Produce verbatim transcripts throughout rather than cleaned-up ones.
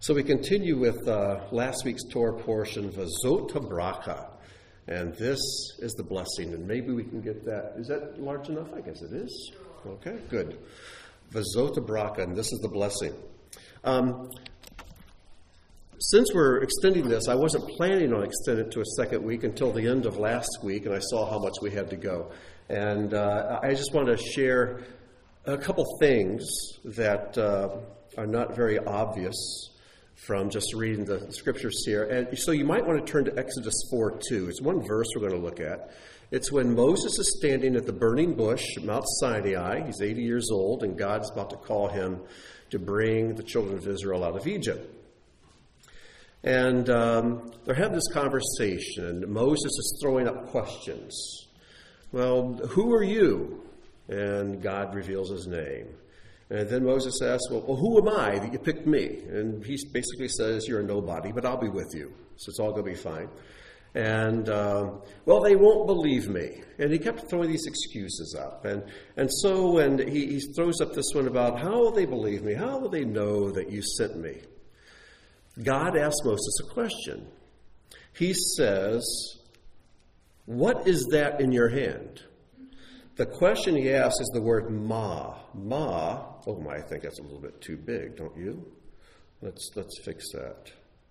So we continue with uh, last week's Torah portion, Vazot Bracha. And this is the blessing. And maybe we can get that. Is that large enough? I guess it is. Okay, good. Vazot Bracha, and this is the blessing. Um, since we're extending this, I wasn't planning on extending it to a second week until the end of last week, and I saw how much we had to go. And uh, I just want to share a couple things that uh, are not very obvious from just reading the scriptures here. And so you might want to turn to Exodus four two. It's one verse we're going to look at. It's when Moses is standing at the burning bush at Mount Sinai. He's eighty years old, and God's about to call him to bring the children of Israel out of Egypt. And um, they're having this conversation, and Moses is throwing up questions. Well, who are you? And God reveals his name. And then Moses asks, well, well, who am I that you picked me? And he basically says, you're a nobody, but I'll be with you. So it's all going to be fine. And, uh, well, they won't believe me. And he kept throwing these excuses up. And and so when he, he throws up this one about, how will they believe me? How will they know that you sent me? God asks Moses a question. He says, what is that in your hand? The question he asks is the word ma. Ma, oh my, I think that's a little bit too big, don't you? Let's let's fix that.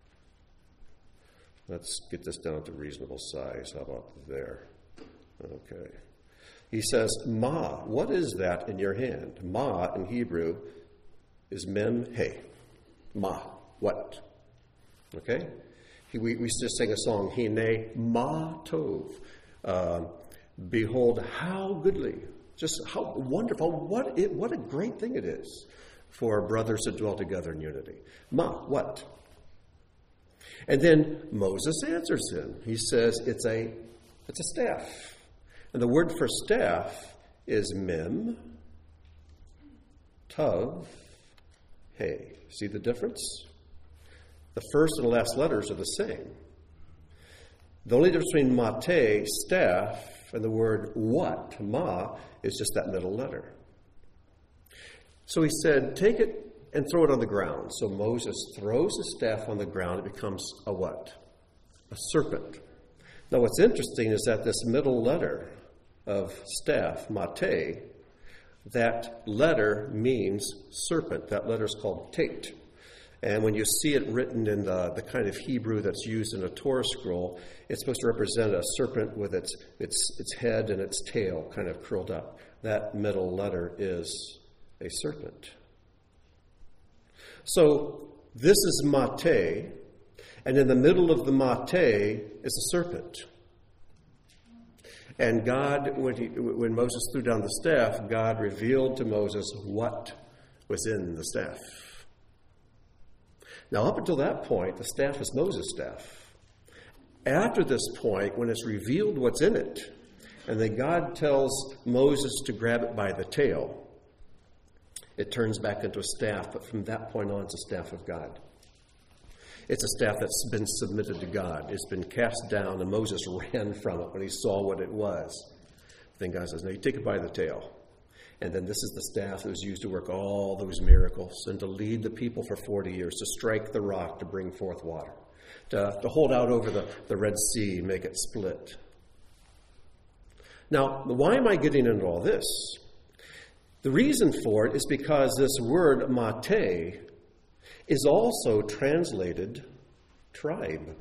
Let's get this down to reasonable size. How about there? Okay. He says, ma, what is that in your hand? Ma in Hebrew is mem he. Ma, what? Okay? He, we, we just sang a song, Hine ma tov. Uh, Behold, how goodly, just how wonderful, what it, what a great thing it is for brothers to dwell together in unity. Ma, what? And then Moses answers him. He says it's a it's a staff. And the word for staff is mem, tav, hey. See the difference? The first and the last letters are the same. The only difference between mate, staff, and the word what, ma, is just that middle letter. So he said, take it and throw it on the ground. So Moses throws the staff on the ground. It becomes a what? A serpent. Now what's interesting is that this middle letter of staff, mate, that letter means serpent. That letter is called tate. And when you see it written in the, the kind of Hebrew that's used in a Torah scroll, it's supposed to represent a serpent with its its its head and its tail kind of curled up. That middle letter is a serpent. So this is mate, and in the middle of the mate is a serpent. And God, when, he, when Moses threw down the staff, God revealed to Moses what was in the staff. Now, up until that point, the staff is Moses' staff. After this point, when it's revealed what's in it, and then God tells Moses to grab it by the tail, it turns back into a staff, but from that point on, it's a staff of God. It's a staff that's been submitted to God. It's been cast down, and Moses ran from it when he saw what it was. Then God says, no, you take it by the tail. And then this is the staff that was used to work all those miracles and to lead the people for forty years, to strike the rock to bring forth water, to, to hold out over the, the Red Sea, make it split. Now, why am I getting into all this? The reason for it is because this word mate is also translated tribe.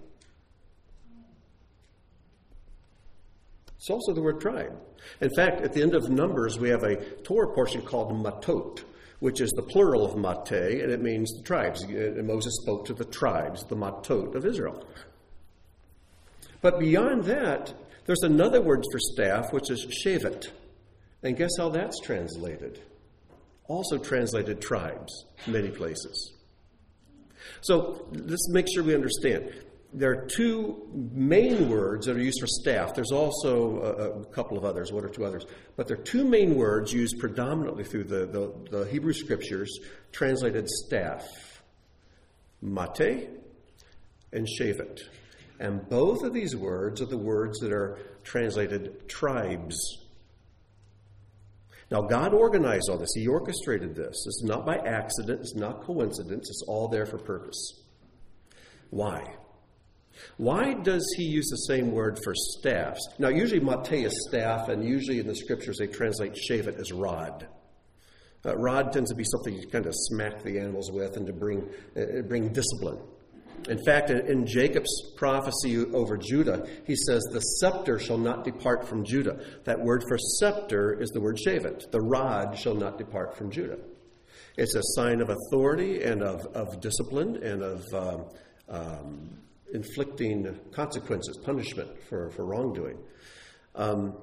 It's also the word tribe. In fact, at the end of Numbers, we have a Torah portion called matot, which is the plural of mate, and it means the tribes. And Moses spoke to the tribes, the matot of Israel. But beyond that, there's another word for staff, which is shevet. And guess how that's translated? Also translated tribes in many places. So let's make sure we understand. There are two main words that are used for staff. There's also a, a couple of others, one or two others. But there are two main words used predominantly through the, the, the Hebrew Scriptures, translated staff. Mate and shevet. And both of these words are the words that are translated tribes. Now, God organized all this. He orchestrated this. It's not by accident. It's not coincidence. It's all there for purpose. Why? Why does he use the same word for staffs? Now, usually mate is staff, and usually in the scriptures they translate shevet as rod. Uh, rod tends to be something you kind of smack the animals with and to bring, uh, bring discipline. In fact, in, in Jacob's prophecy over Judah, he says, the scepter shall not depart from Judah. That word for scepter is the word shevet. The rod shall not depart from Judah. It's a sign of authority and of, of discipline and of um, um, inflicting consequences, punishment for, for wrongdoing. Um,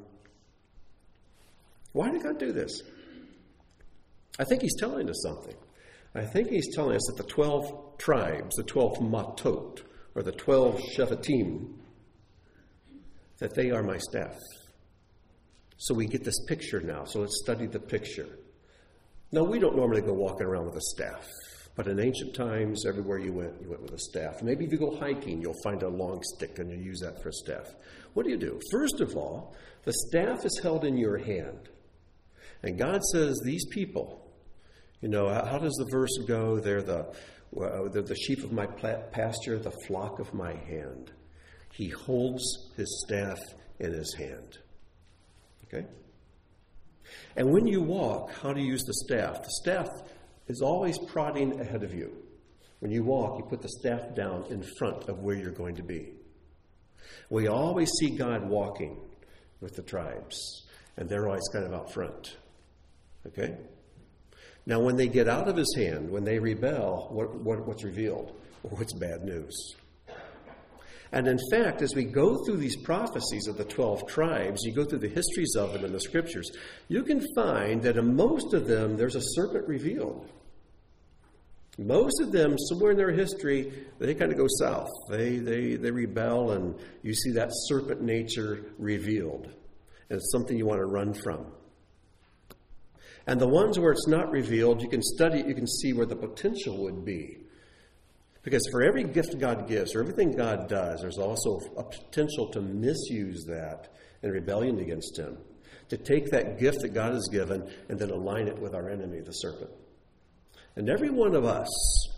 why did God do this? I think he's telling us something. I think he's telling us that the twelve tribes, the twelve matot, or the twelve shevatim, that they are my staff. So we get this picture now. So let's study the picture. Now, we don't normally go walking around with a staff. But in ancient times, everywhere you went, you went with a staff. Maybe if you go hiking, you'll find a long stick and you use that for a staff. What do you do? First of all, the staff is held in your hand. And God says, these people, you know, how does the verse go? They're the, well, they're the sheep of my pasture, the flock of my hand. He holds his staff in his hand. Okay? And when you walk, how do you use the staff? The staff is always prodding ahead of you. When you walk, you put the staff down in front of where you're going to be. We always see God walking with the tribes, and they're always kind of out front. Okay? Now, when they get out of his hand, when they rebel, what, what, what's revealed? Oh, it's bad news. And in fact, as we go through these prophecies of the twelve tribes, you go through the histories of them in the scriptures, you can find that in most of them, there's a serpent revealed. Most of them, somewhere in their history, they kind of go south. They, they, they rebel, and you see that serpent nature revealed. And it's something you want to run from. And the ones where it's not revealed, you can study it, you can see where the potential would be. Because for every gift God gives, or everything God does, there's also a potential to misuse that in rebellion against him. To take that gift that God has given and then align it with our enemy, the serpent. And every one of us,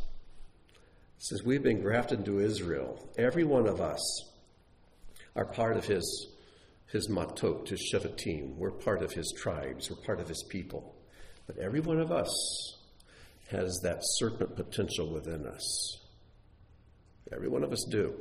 since we've been grafted into Israel, every one of us are part of his, his matot, his shevatim. We're part of his tribes. We're part of his people. But every one of us has that serpent potential within us. Every one of us do.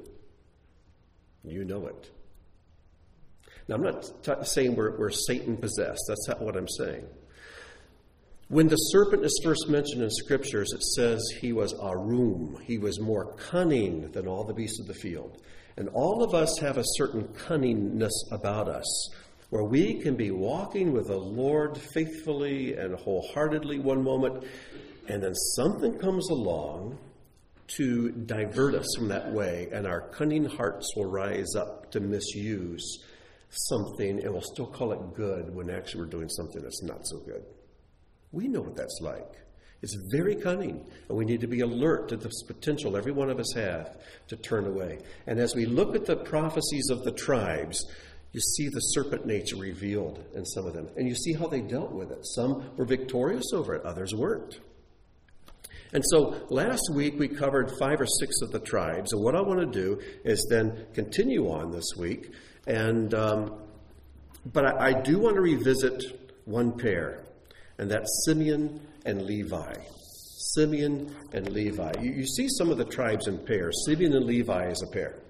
You know it. Now, I'm not t- saying we're, we're Satan-possessed. That's not what I'm saying. When the serpent is first mentioned in Scriptures, it says he was arum. He was more cunning than all the beasts of the field. And all of us have a certain cunningness about us, where we can be walking with the Lord faithfully and wholeheartedly one moment, and then something comes along to divert us from that way, and our cunning hearts will rise up to misuse something, and we'll still call it good when actually we're doing something that's not so good. We know what that's like. It's very cunning, and we need to be alert to this potential every one of us have to turn away. And as we look at the prophecies of the tribes, you see the serpent nature revealed in some of them, and you see how they dealt with it. Some were victorious over it, others weren't. And so last week we covered five or six of the tribes, and what I want to do is then continue on this week. And um, but I, I do want to revisit one pair, and that's Simeon and Levi. Simeon and Levi. You, you see some of the tribes in pairs. Simeon and Levi as a pair.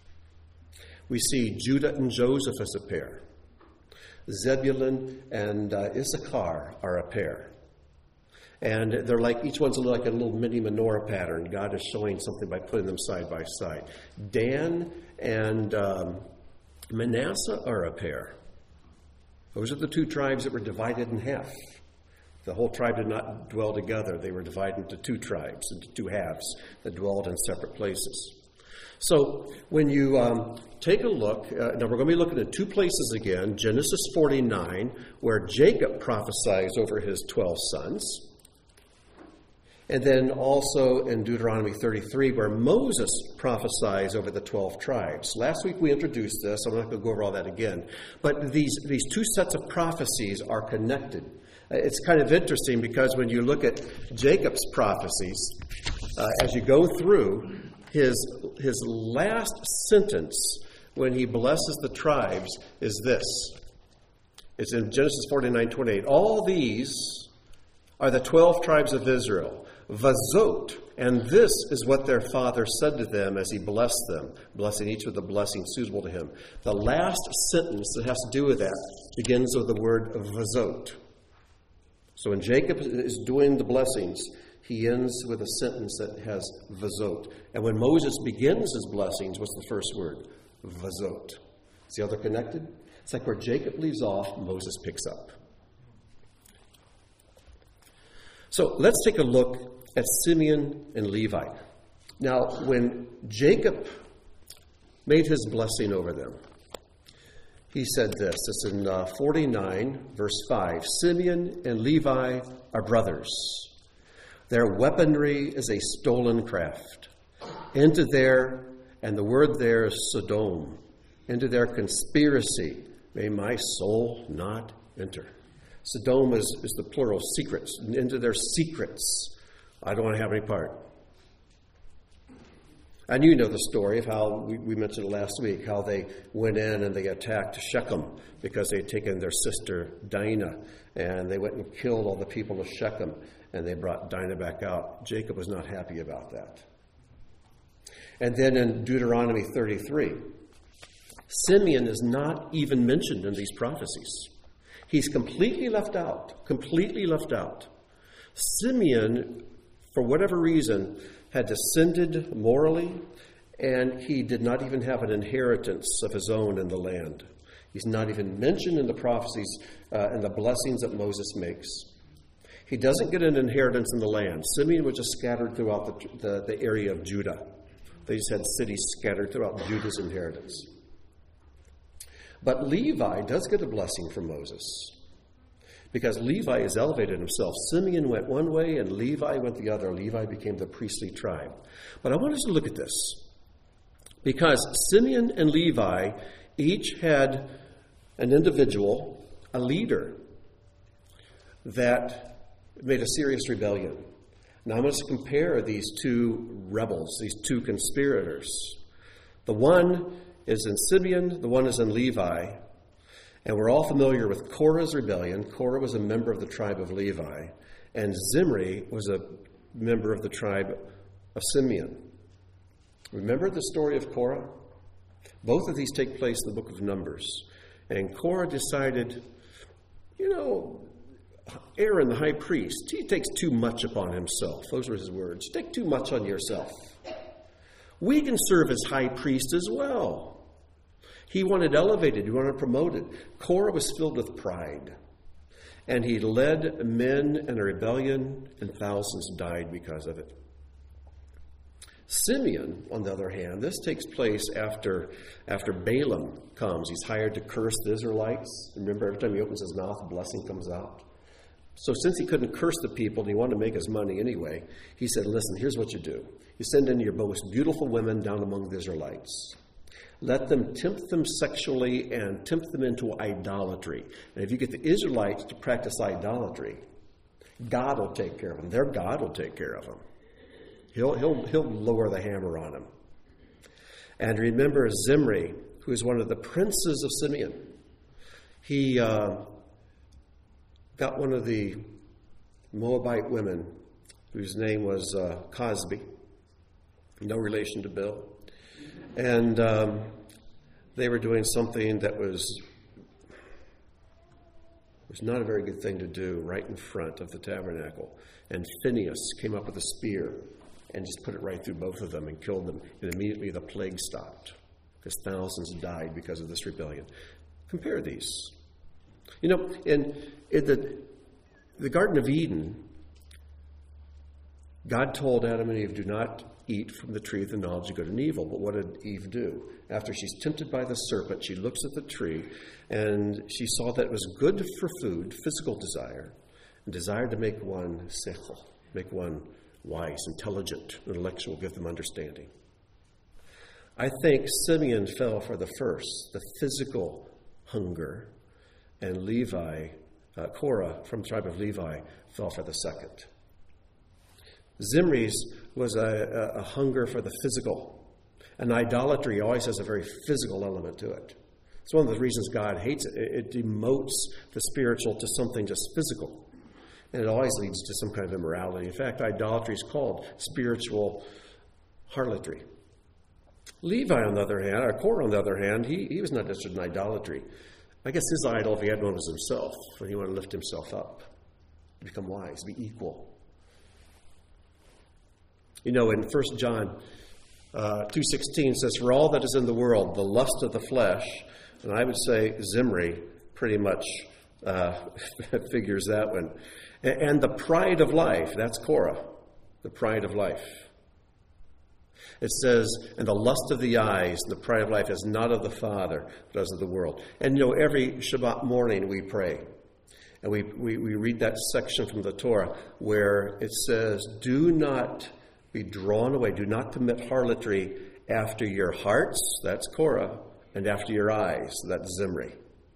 We see Judah and Joseph as a pair. Zebulun and uh, Issachar are a pair. And they're like, each one's like a little mini menorah pattern. God is showing something by putting them side by side. Dan and um, Manasseh are a pair. Those are the two tribes that were divided in half. The whole tribe did not dwell together. They were divided into two tribes, into two halves that dwelled in separate places. So when you um, take a look, uh, now we're going to be looking at two places again. Genesis forty-nine, where Jacob prophesies over his twelve sons. And then also in Deuteronomy thirty-three, where Moses prophesies over the twelve tribes. Last week we introduced this. I'm not going to go over all that again. But these, these two sets of prophecies are connected. It's kind of interesting because when you look at Jacob's prophecies, uh, as you go through, his, his last sentence when he blesses the tribes is this. It's in Genesis forty-nine twenty-eight. All these are the twelve tribes of Israel, vazot, and this is what their father said to them as he blessed them, blessing each with a blessing suitable to him. The last sentence that has to do with that begins with the word vazot. So when Jacob is doing the blessings, he ends with a sentence that has vazot. And when Moses begins his blessings, what's the first word? Vazot. See how they're connected? It's like where Jacob leaves off, Moses picks up. So let's take a look at Simeon and Levi. Now, when Jacob made his blessing over them, he said this. It's in uh, forty-nine, verse five. Simeon and Levi are brothers. Their weaponry is a stolen craft. Into their, and the word there is Sodom, into their conspiracy may my soul not enter. Sodom is, is the plural, secrets. Into their secrets, I don't want to have any part. And you know the story of how, we, we mentioned it last week, how they went in and they attacked Shechem because they had taken their sister Dinah, and they went and killed all the people of Shechem, and they brought Dinah back out. Jacob was not happy about that. And then in Deuteronomy thirty-three, Simeon is not even mentioned in these prophecies. He's completely left out, completely left out. Simeon, for whatever reason, had descended morally, and he did not even have an inheritance of his own in the land. He's not even mentioned in the prophecies uh, and the blessings that Moses makes. He doesn't get an inheritance in the land. Simeon was just scattered throughout the, the, the area of Judah. They just had cities scattered throughout Judah's inheritance. But Levi does get a blessing from Moses, because Levi has elevated himself. Simeon went one way and Levi went the other. Levi became the priestly tribe. But I want us to look at this, because Simeon and Levi each had an individual, a leader, that made a serious rebellion. Now I'm going to compare these two rebels, these two conspirators. The one is in Simeon, the one is in Levi. And we're all familiar with Korah's rebellion. Korah was a member of the tribe of Levi, and Zimri was a member of the tribe of Simeon. Remember the story of Korah? Both of these take place in the book of Numbers. And Korah decided, you know, Aaron, the high priest, he takes too much upon himself. Those were his words. Take too much on yourself. We can serve as high priest as well. He wanted elevated. He wanted promoted. Korah was filled with pride. And he led men in a rebellion, and thousands died because of it. Simeon, on the other hand, this takes place after, after Balaam comes. He's hired to curse the Israelites. Remember, every time he opens his mouth, a blessing comes out. So since he couldn't curse the people and he wanted to make his money anyway, he said, listen, here's what you do. You send in your most beautiful women down among the Israelites. Let them tempt them sexually and tempt them into idolatry. And if you get the Israelites to practice idolatry, God will take care of them. Their God will take care of them. He'll, he'll, he'll lower the hammer on them. And remember Zimri, who is one of the princes of Simeon. He uh, got one of the Moabite women whose name was uh, Cosby. No relation to Bill. And um, they were doing something that was, was not a very good thing to do right in front of the tabernacle. And Phinehas came up with a spear and just put it right through both of them and killed them. And immediately the plague stopped, because thousands died because of this rebellion. Compare these. You know, in, in the, the Garden of Eden, God told Adam and Eve, do not eat from the tree of the knowledge of good and evil. But what did Eve do? After she's tempted by the serpent, she looks at the tree, and she saw that it was good for food, physical desire, and desired to make one sechel, make one wise, intelligent, intellectual, give them understanding. I think Simeon fell for the first, the physical hunger, and Levi uh, Korah from the tribe of Levi fell for the second. Zimri's was a, a, a hunger for the physical. And idolatry always has a very physical element to it. It's one of the reasons God hates it. It, it demotes the spiritual to something just physical. And it always leads to some kind of immorality. In fact, idolatry is called spiritual harlotry. Levi, on the other hand, or Korah, on the other hand, he, he was not interested in idolatry. I guess his idol, if he had one, was himself, when he wanted to lift himself up, become wise, be equal. You know, in First John uh, two sixteen says, "For all that is in the world, the lust of the flesh," and I would say Zimri pretty much uh, figures that one, and, and the pride of life, that's Korah, the pride of life. It says, "And the lust of the eyes, the pride of life is not of the Father, but as of the world." And you know, every Shabbat morning we pray. And we, we, we read that section from the Torah where it says, "Do not be drawn away, do not commit harlotry after your hearts," that's Korah, "and after your eyes," that's Zimri.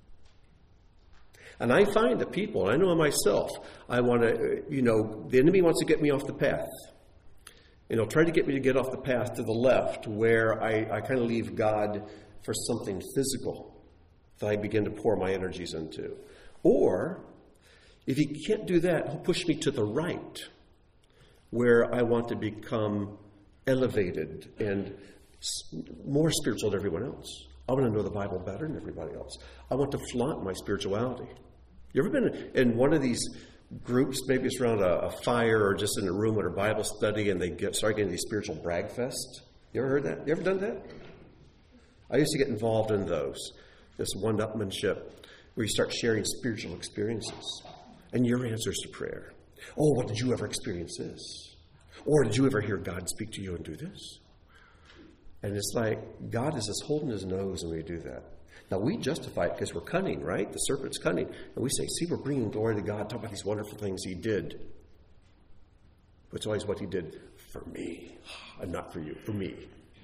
And I find that people, and I know myself, I want to, you know, the enemy wants to get me off the path. You know, try to get me to get off the path to the left where I, I kind of leave God for something physical that I begin to pour my energies into. Or, if he can't do that, he'll push me to the right where I want to become elevated and more spiritual than everyone else. I want to know the Bible better than everybody else. I want to flaunt my spirituality. You ever been in one of these groups, maybe it's around a, a fire or just in a room at a Bible study, and they get start getting these spiritual brag fest? You ever heard that? You ever done that? I used to get involved in those, this one-upmanship, where you start sharing spiritual experiences and your answers to prayer. Oh, what did you ever experience this? Or did you ever hear God speak to you and do this? And it's like God is just holding his nose when we do that. Now, we justify it because we're cunning, right? The serpent's cunning. And we say, see, we're bringing glory to God. Talk about these wonderful things he did. But it's always what he did for me, and not for you, for me.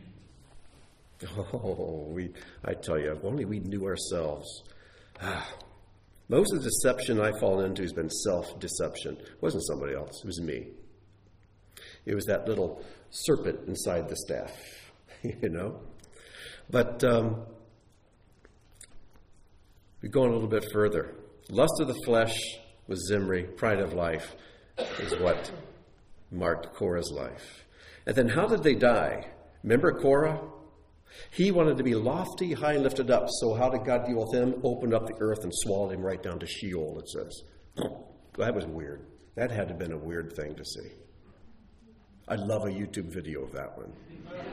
Oh, we, I tell you, if only we knew ourselves. Ah. Most of the deception I've fallen into has been self-deception. It wasn't somebody else. It was me. It was that little serpent inside the staff, you know. But um, we go on a little bit further. Lust of the flesh was Zimri. Pride of life is what marked Korah's life. And then how did they die? Remember Korah? He wanted to be lofty, high, and lifted up. So how did God deal with him? Opened up the earth and swallowed him right down to Sheol, it says. Oh, that was weird. That had to have been a weird thing to see. I'd love a YouTube video of that one.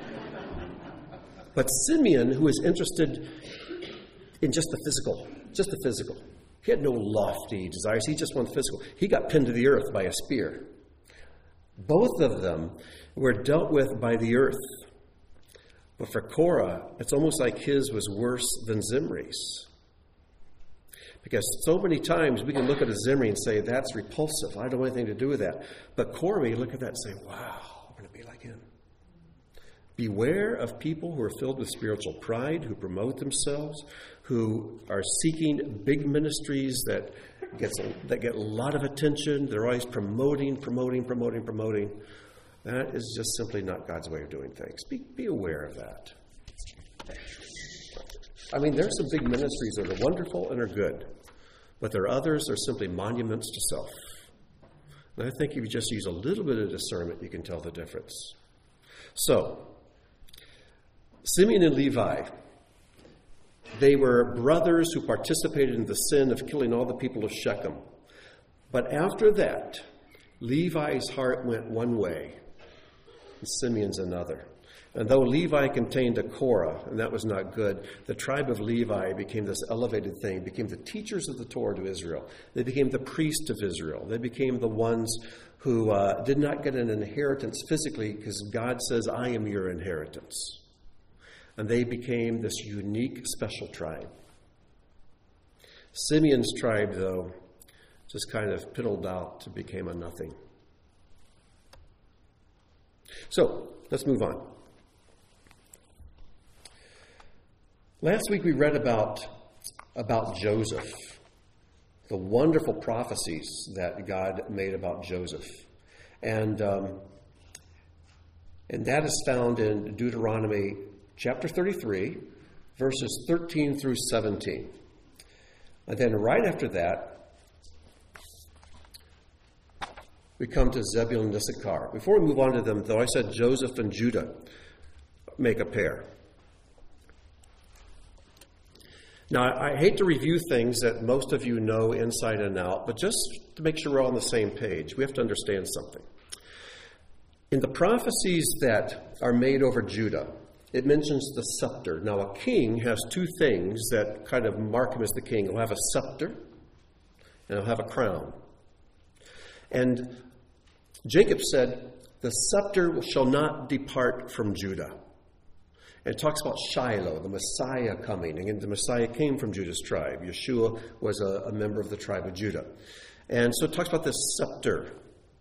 But Simeon, who was interested in just the physical, just the physical. He had no lofty desires. He just wanted physical. He got pinned to the earth by a spear. Both of them were dealt with by the earth. But for Korah, it's almost like his was worse than Zimri's. Because so many times we can look at a Zimri and say, that's repulsive. I don't want anything to do with that. But Korah, we look at that and say, wow, I want to be like him. Beware of people who are filled with spiritual pride, who promote themselves, who are seeking big ministries that, gets a, that get a lot of attention. They're always promoting, promoting, promoting, promoting. That is just simply not God's way of doing things. Be, be aware of that. I mean, there's some big ministries that are wonderful and are good, but there are others that are simply monuments to self. And I think if you just use a little bit of discernment, you can tell the difference. So, Simeon and Levi, they were brothers who participated in the sin of killing all the people of Shechem. But after that, Levi's heart went one way, and Simeon's another. And though Levi contained a Korah, and that was not good, the tribe of Levi became this elevated thing, became the teachers of the Torah to Israel. They became the priests of Israel. They became the ones who uh, did not get an inheritance physically because God says, I am your inheritance. And they became this unique, special tribe. Simeon's tribe, though, just kind of piddled out to become a nothing. So, let's move on. Last week we read about, about Joseph. the wonderful prophecies that God made about Joseph. And, um, and that is found in Deuteronomy chapter thirty-three, verses thirteen through seventeen. And then right after that, we come to Zebulun and Issachar. Before we move on to them, though, I said Joseph and Judah make a pair. Now, I hate to review things that most of you know inside and out, but just to make sure we're all on the same page, we have to understand something. In the prophecies that are made over Judah, it mentions the scepter. Now, a king has two things that kind of mark him as the king. He'll have a scepter, and he'll have a crown. And Jacob said, the scepter shall not depart from Judah. And it talks about Shiloh, the Messiah coming. And the Messiah came from Judah's tribe. Yeshua was a, a member of the tribe of Judah. And so it talks about this scepter.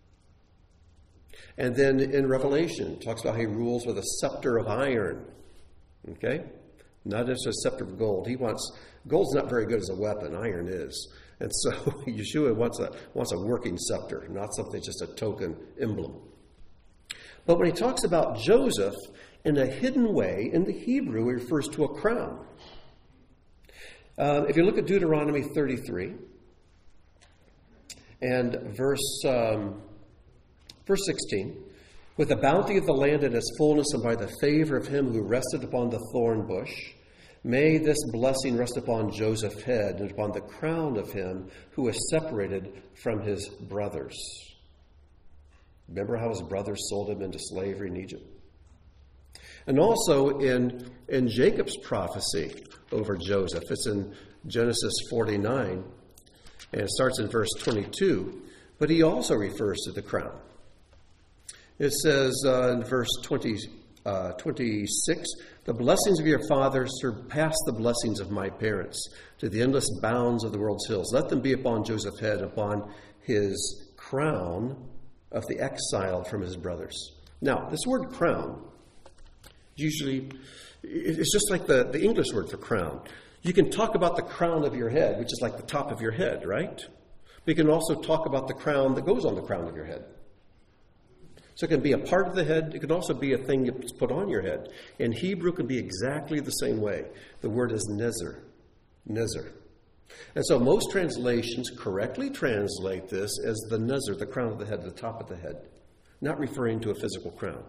And then in Revelation, it talks about how he rules with a scepter of iron. Okay? Not just a scepter of gold. He wants, gold's not very good as a weapon. Iron is. And so Yeshua wants a, wants a working scepter, not something just a token emblem. But when he talks about Joseph, in a hidden way, in the Hebrew, he refers to a crown. Uh, if you look at Deuteronomy thirty-three, and verse, um, verse sixteen, with the bounty of the land and its fullness, and by the favor of him who rested upon the thorn bush, may this blessing rest upon Joseph's head and upon the crown of him who was separated from his brothers. Remember how his brothers sold him into slavery in Egypt? And also in, in Jacob's prophecy over Joseph, it's in Genesis forty-nine, and it starts in verse twenty-two, but he also refers to the crown. It says uh, in verse twenty, uh, twenty-six, the blessings of your father surpass the blessings of my parents to the endless bounds of the world's hills. Let them be upon Joseph's head, upon his crown of the exile from his brothers. Now, this word crown, usually, it's just like the, the English word for crown. You can talk about the crown of your head, which is like the top of your head, right? But you can also talk about the crown that goes on the crown of your head. So it can be a part of the head. It can also be a thing that's put on your head. In Hebrew, it can be exactly the same way. The word is nezer. Nezer. And so most translations correctly translate this as the nezer, the crown of the head, the top of the head, not referring to a physical crown.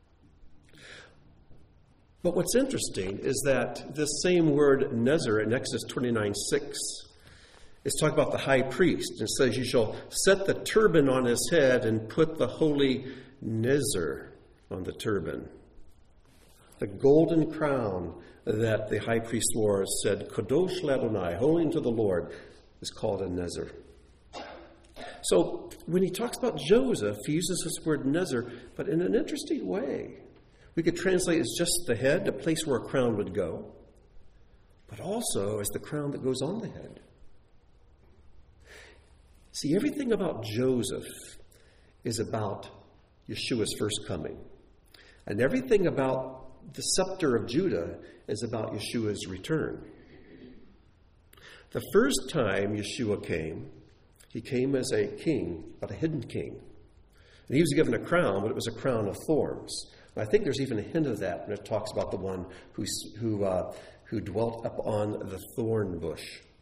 But what's interesting is that this same word nezer in Exodus twenty-nine six is talking about the high priest. It says, you shall set the turban on his head and put the holy nezer on the turban. The golden crown that the high priest wore said, Kadosh Ladonai, holy unto the Lord, is called a nezer. So when he talks about Joseph, he uses this word nezer, but in an interesting way. We could translate it as just the head, a place where a crown would go, but also as the crown that goes on the head. See, everything about Joseph is about Yeshua's first coming. And everything about the scepter of Judah is about Yeshua's return. The first time Yeshua came, he came as a king, but a hidden king. And he was given a crown, but it was a crown of thorns. I think there's even a hint of that when it talks about the one who who uh, who dwelt upon the thorn bush.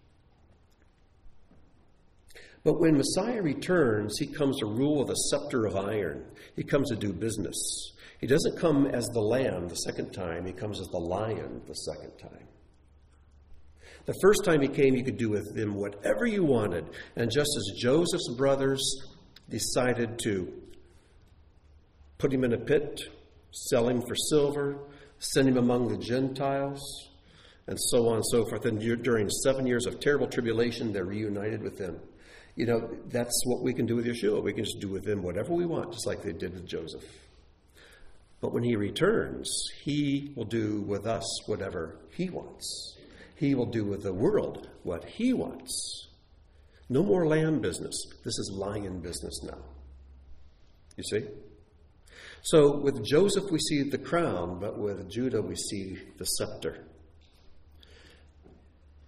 But when Messiah returns, he comes to rule with a scepter of iron. He comes to do business. He doesn't come as the lamb the second time. He comes as the lion the second time. The first time he came, you could do with him whatever you wanted. And just as Joseph's brothers decided to put him in a pit, sell him for silver, send him among the Gentiles, and so on and so forth. And during seven years of terrible tribulation, they're reunited with him. You know, that's what we can do with Yeshua. We can just do with him whatever we want, just like they did with Joseph. But when he returns, he will do with us whatever he wants. He will do with the world what he wants. No more lamb business. This is lion business now. You see? So with Joseph, we see the crown, but with Judah, we see the scepter.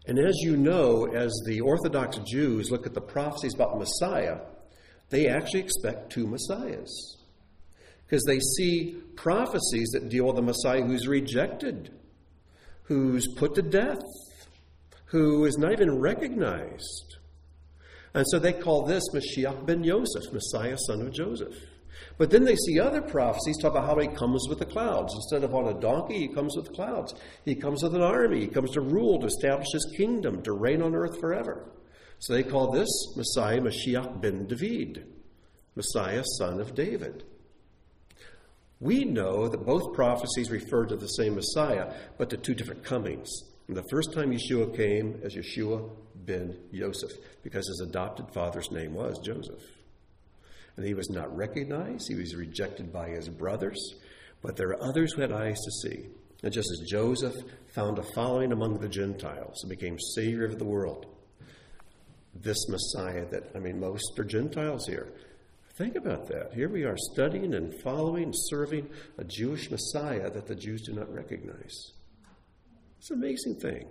And as you know, as the Orthodox Jews look at the prophecies about the Messiah, they actually expect two Messiahs. Because they see prophecies that deal with a Messiah who's rejected, who's put to death, who is not even recognized. And so they call this Mashiach ben Yosef, Messiah, son of Joseph. But then they see other prophecies talk about how he comes with the clouds. Instead of on a donkey, he comes with clouds. He comes with an army. He comes to rule, to establish his kingdom, to reign on earth forever. So they call this Messiah Mashiach ben David, Messiah, son of David. We know that both prophecies refer to the same Messiah, but to two different comings. And the first time Yeshua came as Yeshua ben Yosef, because his adopted father's name was Joseph. And he was not recognized. He was rejected by his brothers. But there are others who had eyes to see. And just as Joseph found a following among the Gentiles and became Savior of the world, this Messiah that, I mean, most are Gentiles here. Think about that. Here we are studying and following, serving a Jewish Messiah that the Jews do not recognize. It's an amazing thing.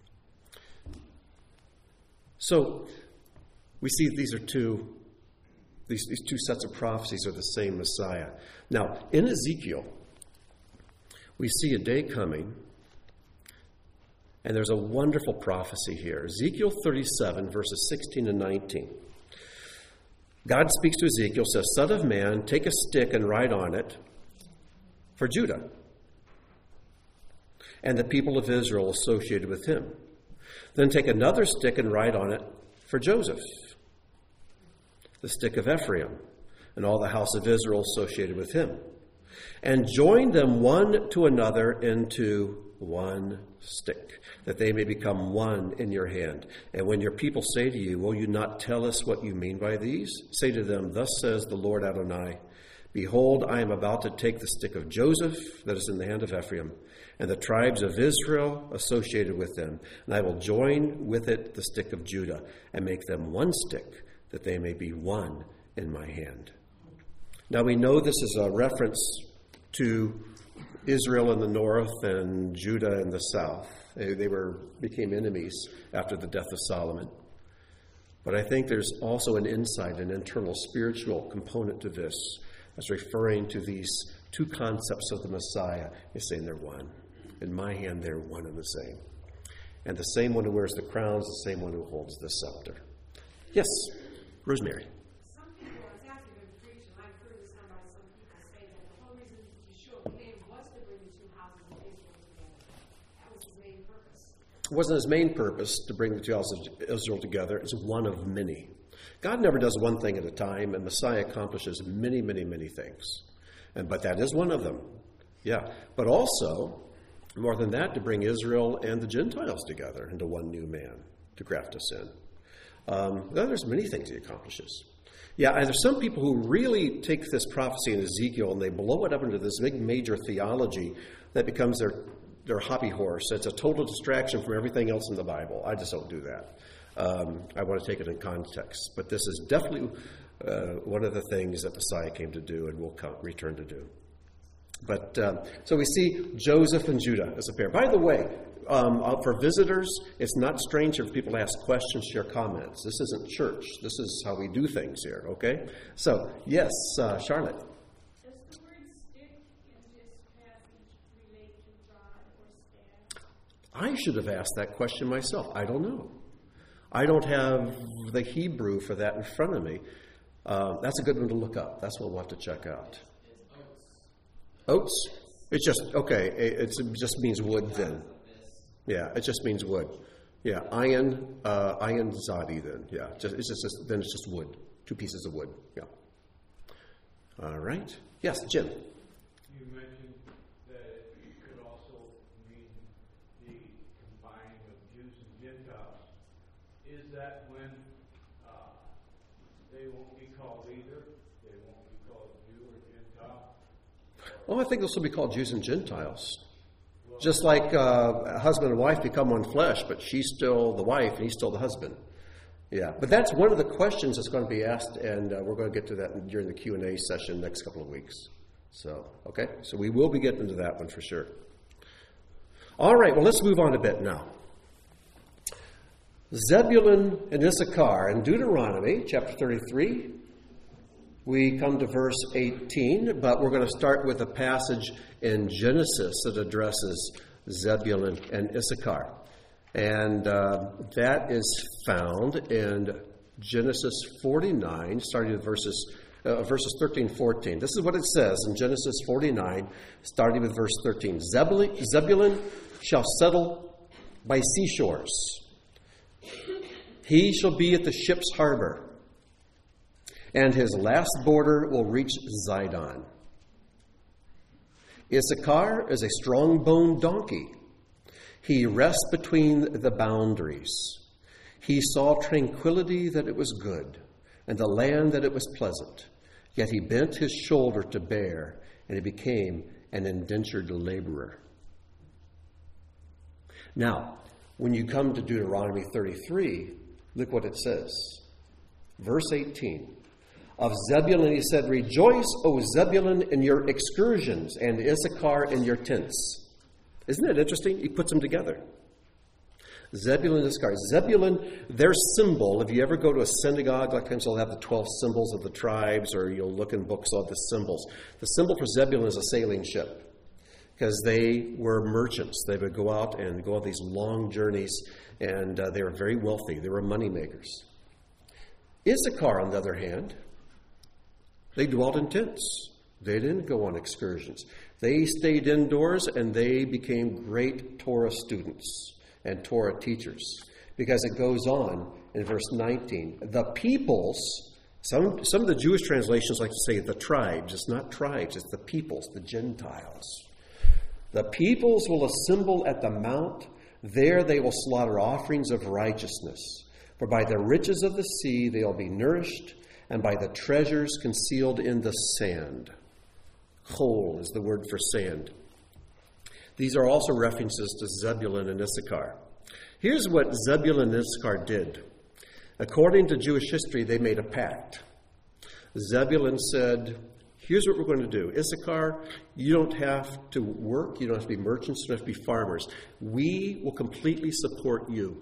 So we see these are two These, these two sets of prophecies are the same Messiah. Now, in Ezekiel, we see a day coming, and there's a wonderful prophecy here. Ezekiel thirty-seven, verses sixteen and nineteen. God speaks to Ezekiel, says, "Son of man, take a stick and write on it for Judah and the people of Israel associated with him. Then take another stick and write on it for Joseph, the stick of Ephraim, and all the house of Israel associated with him, and join them one to another into one stick, that they may become one in your hand. And when your people say to you, will you not tell us what you mean by these? Say to them, thus says the Lord Adonai, behold, I am about to take the stick of Joseph that is in the hand of Ephraim, and the tribes of Israel associated with them, and I will join with it the stick of Judah, and make them one stick, that they may be one in my hand." Now we know this is a reference to Israel in the north and Judah in the south. They, they were became enemies after the death of Solomon. But I think there's also an insight, an internal spiritual component to this, as referring to these two concepts of the Messiah. He's saying they're one. In my hand, they're one and the same. And the same one who wears the crowns, the same one who holds the scepter. Yes, Rosemary. Some people, it's after been preached, and I've heard this done by some people, say that the whole reason Yeshua came was to bring the two houses of Israel together. That was his main purpose. It wasn't his main purpose to bring the two houses of Israel together. It's one of many. God never does one thing at a time, and Messiah accomplishes many, many, many things. And but that is one of them. Yeah. But also, more than that, to bring Israel and the Gentiles together into one new man to graft us in. Um, there's many things he accomplishes. Yeah, and there's some people who really take this prophecy in Ezekiel and they blow it up into this big major theology that becomes their, their hobby horse. It's a total distraction from everything else in the Bible. I just don't do that. Um, I want to take it in context. But this is definitely uh, one of the things that Messiah came to do and will come, return to do. But um, so we see Joseph and Judah as a pair. By the way, um, uh, for visitors, it's not strange if people ask questions, share comments. This isn't church. This is how we do things here, okay? So, yes, uh, Charlotte. Does the word stick in this passage relate to rod or staff? I should have asked that question myself. I don't know. I don't have the Hebrew for that in front of me. Uh, that's a good one to look up. That's what we'll have to check out. Oats? It's just, okay, it, it just means wood then. Yeah, it just means wood. Yeah, iron, uh, iron zadi then. Yeah, just, it's just, then it's just wood. Two pieces of wood. Yeah. All right. Yes, Jim. You mentioned that it could also mean the combining of Jews and Gentiles. Is that when uh, they won't be called either? They won't be called Jew or Gentile? Oh, I think this will be called Jews and Gentiles. Just like uh, husband and wife become one flesh, but she's still the wife and he's still the husband. Yeah, but that's one of the questions that's going to be asked, and uh, we're going to get to that during the Q and A session next couple of weeks. So, okay, so we will be getting into that one for sure. All right, well, let's move on a bit now. Zebulun and Issachar. In Deuteronomy chapter thirty-three, we come to verse eighteen, but we're going to start with a passage in Genesis that addresses Zebulun and Issachar. And uh, that is found in Genesis forty-nine, starting with verses uh, verses thirteen, fourteen. This is what it says in Genesis forty-nine, starting with verse thirteen. Zebulun, Zebulun shall settle by seashores. He shall be at the ship's harbor, and his last border will reach Zidon. Issachar is a strong-boned donkey. He rests between the boundaries. He saw tranquility that it was good, and the land that it was pleasant. Yet he bent his shoulder to bear, and he became an indentured laborer. Now, when you come to Deuteronomy thirty-three, look what it says. Verse eighteen. Of Zebulun he said, Rejoice, O Zebulun, in your excursions, and Issachar in your tents. Isn't that interesting? He puts them together. Zebulun and Issachar. Zebulun, their symbol, if you ever go to a synagogue, like times they'll have the twelve symbols of the tribes, or you'll look in books on the symbols. The symbol for Zebulun is a sailing ship, because they were merchants. They would go out and go on these long journeys, and uh, they were very wealthy. They were money makers. Issachar, on the other hand, they dwelt in tents. They didn't go on excursions. They stayed indoors, and they became great Torah students and Torah teachers. Because it goes on in verse nineteen. The peoples, some, some of the Jewish translations like to say the tribes. It's not tribes, it's the peoples, the Gentiles. The peoples will assemble at the mount. There they will slaughter offerings of righteousness. For by the riches of the sea they will be nourished, and by the treasures concealed in the sand. Chol is the word for sand. These are also references to Zebulun and Issachar. Here's what Zebulun and Issachar did. According to Jewish history, they made a pact. Zebulun said, here's what we're going to do. Issachar, you don't have to work. You don't have to be merchants. You don't have to be farmers. We will completely support you.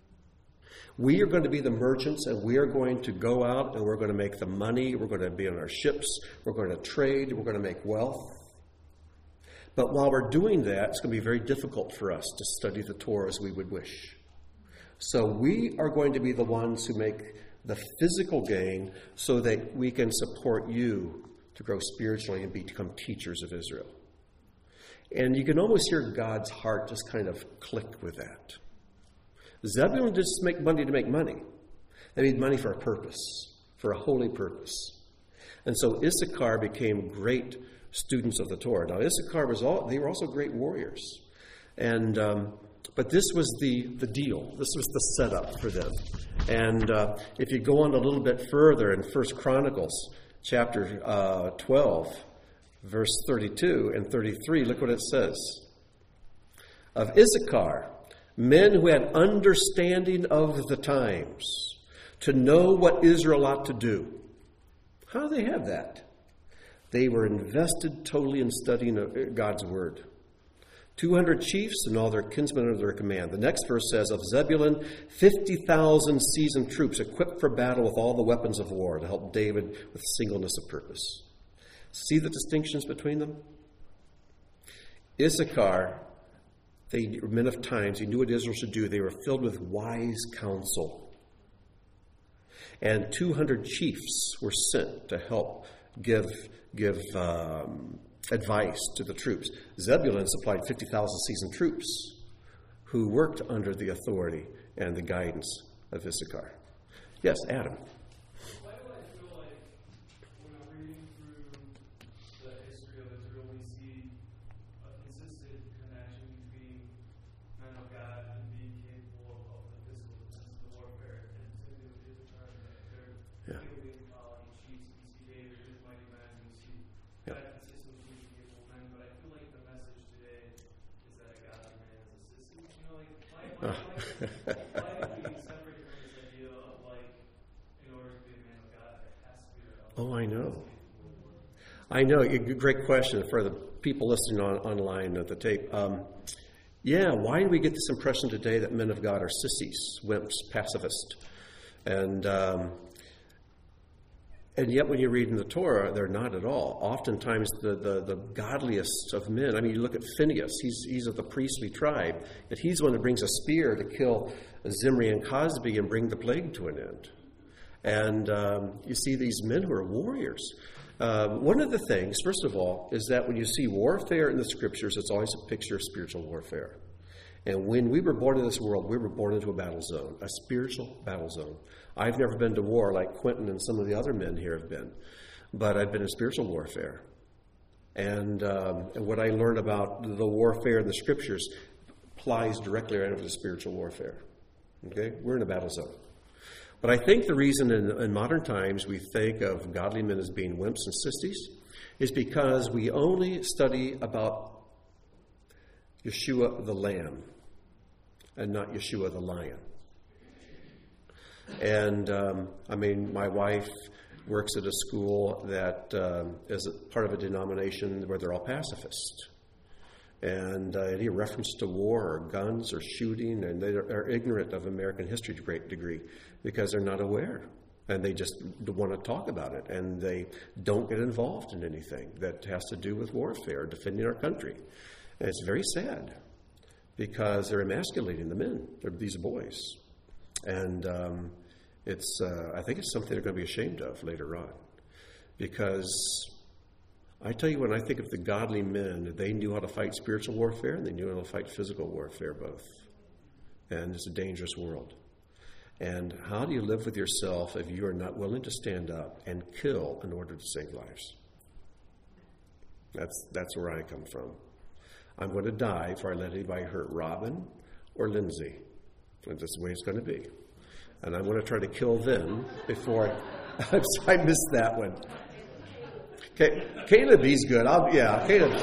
We are going to be the merchants, and we are going to go out, and we're going to make the money. We're going to be on our ships. We're going to trade. We're going to make wealth. But while we're doing that, it's going to be very difficult for us to study the Torah as we would wish. So we are going to be the ones who make the physical gain so that we can support you to grow spiritually and become teachers of Israel. And you can almost hear God's heart just kind of click with that. Zebulun didn't just make money to make money. They made money for a purpose, for a holy purpose. And so Issachar became great students of the Torah. Now, Issachar was all, they were also great warriors. And um, but this was the, the deal. This was the setup for them. And uh, if you go on a little bit further in First Chronicles, chapter uh, twelve, verse thirty-two and thirty-three, look what it says. Of Issachar, men who had understanding of the times, to know what Israel ought to do. How do they have that? They were invested totally in studying God's word. two hundred chiefs and all their kinsmen under their command. The next verse says, of Zebulun, fifty thousand seasoned troops equipped for battle with all the weapons of war to help David with singleness of purpose. See the distinctions between them? Issachar, they were men of times. He knew what Israel should do. They were filled with wise counsel. And two hundred chiefs were sent to help give, give um, advice to the troops. Zebulun supplied fifty thousand seasoned troops who worked under the authority and the guidance of Issachar. Yes, Adam. Why do I feel like when I'm reading through the history of Israel, we see a consistent connection between men of God and being capable of, of the physical defense of the warfare and simply with Issachar and their Yeah. capability and quality chiefs? We see David, his mighty men, we see Yeah. God consistently being capable men, but I feel like the message today is that a godly man is assistant. You know, like, why, why, why, why do we separate from this idea of like, in order to be a man of God, there has to be a Oh, I know. I know. A Great question for the people listening on, online at the tape. Um, Yeah, why do we get this impression today that men of God are sissies, wimps, pacifists? And um, and yet when you read in the Torah, they're not at all. Oftentimes the, the, the godliest of men, I mean, you look at Phinehas, he's, he's of the priestly tribe, and he's the one that brings a spear to kill Zimri and Cosby and bring the plague to an end. And um, you see these men who are warriors. Uh, one of the things, first of all, is that when you see warfare in the Scriptures, it's always a picture of spiritual warfare. And when we were born in this world, we were born into a battle zone, a spiritual battle zone. I've never been to war like Quentin and some of the other men here have been, but I've been in spiritual warfare. And, um, and what I learned about the warfare in the Scriptures applies directly right over to spiritual warfare. Okay? We're in a battle zone. But I think the reason in, in modern times we think of godly men as being wimps and sissies is because we only study about Yeshua the Lamb and not Yeshua the Lion. And, um, I mean, my wife works at a school that um, is a part of a denomination where they're all pacifist. And uh, any reference to war or guns or shooting, and they are, are ignorant of American history to a great degree because they're not aware. And they just want to talk about it. And they don't get involved in anything that has to do with warfare, defending our country. And it's very sad because they're emasculating the men. They're these boys. And um, it's uh, I think it's something they're going to be ashamed of later on. Because I tell you, when I think of the godly men, they knew how to fight spiritual warfare and they knew how to fight physical warfare both. And it's a dangerous world. And how do you live with yourself if you are not willing to stand up and kill in order to save lives? That's that's where I come from. I'm going to die before I let anybody hurt Robin or Lindsay. And that's the way it's going to be. And I'm going to try to kill them before I, I missed that one. Okay, Caleb, he's good. I'll, yeah, Caleb.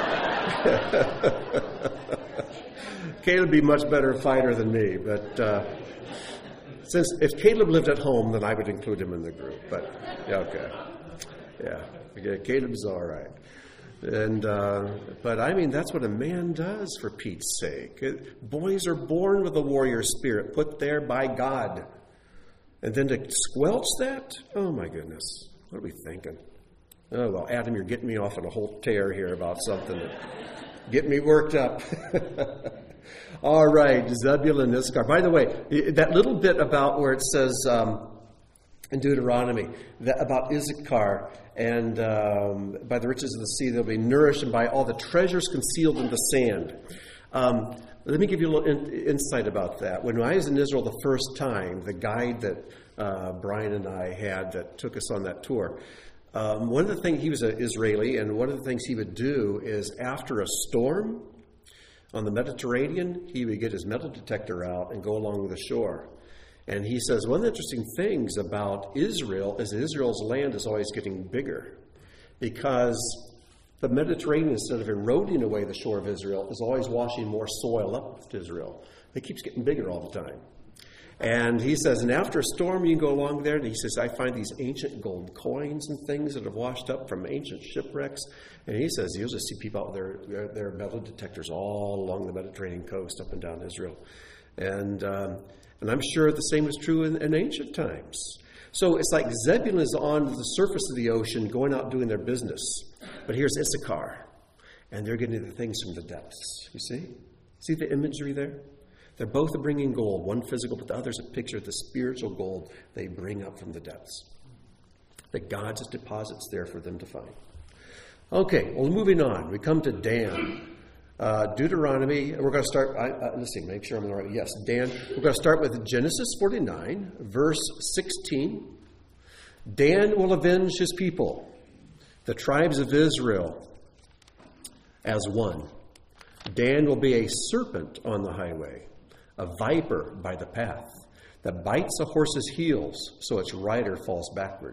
Caleb be much better fighter than me, but uh, since if Caleb lived at home, then I would include him in the group. But yeah, okay, yeah, okay, Caleb's all right. And uh, but I mean, that's what a man does, for Pete's sake. It, boys are born with a warrior spirit, put there by God, and then to squelch that? Oh my goodness, what are we thinking? Oh, well, Adam, you're getting me off on a whole tear here about something that get me worked up. All right, Zebulun and Issachar. By the way, that little bit about where it says um, in Deuteronomy that about Issachar and um, by the riches of the sea they'll be nourished, and by all the treasures concealed in the sand. Um, let me give you a little in- insight about that. When I was in Israel the first time, the guide that uh, Brian and I had that took us on that tour, Um, one of the things, he was an Israeli, and one of the things he would do is after a storm on the Mediterranean, he would get his metal detector out and go along the shore. And he says one of the interesting things about Israel is that Israel's land is always getting bigger because the Mediterranean, instead of eroding away the shore of Israel, is always washing more soil up to Israel. It keeps getting bigger all the time. And he says, and after a storm, you can go along there, and he says, I find these ancient gold coins and things that have washed up from ancient shipwrecks. And he says, you'll just see people out there, their, their metal detectors all along the Mediterranean coast, up and down Israel. And um, and I'm sure the same was true in, in ancient times. So it's like Zebulun is on the surface of the ocean, going out doing their business. But here's Issachar, and they're getting the things from the depths. You see? See the imagery there? They're both bringing gold, one physical, but the other's a picture of the spiritual gold they bring up from the depths. That God just deposits there for them to find. Okay, well, moving on. We come to Dan. Uh, Deuteronomy, we're going to start, I, uh, let's see, make sure I'm in the right, yes, Dan. We're going to start with Genesis forty-nine, verse sixteen. Dan will avenge his people, the tribes of Israel, as one. Dan will be a serpent on the highway, a viper by the path, that bites a horse's heels so its rider falls backward.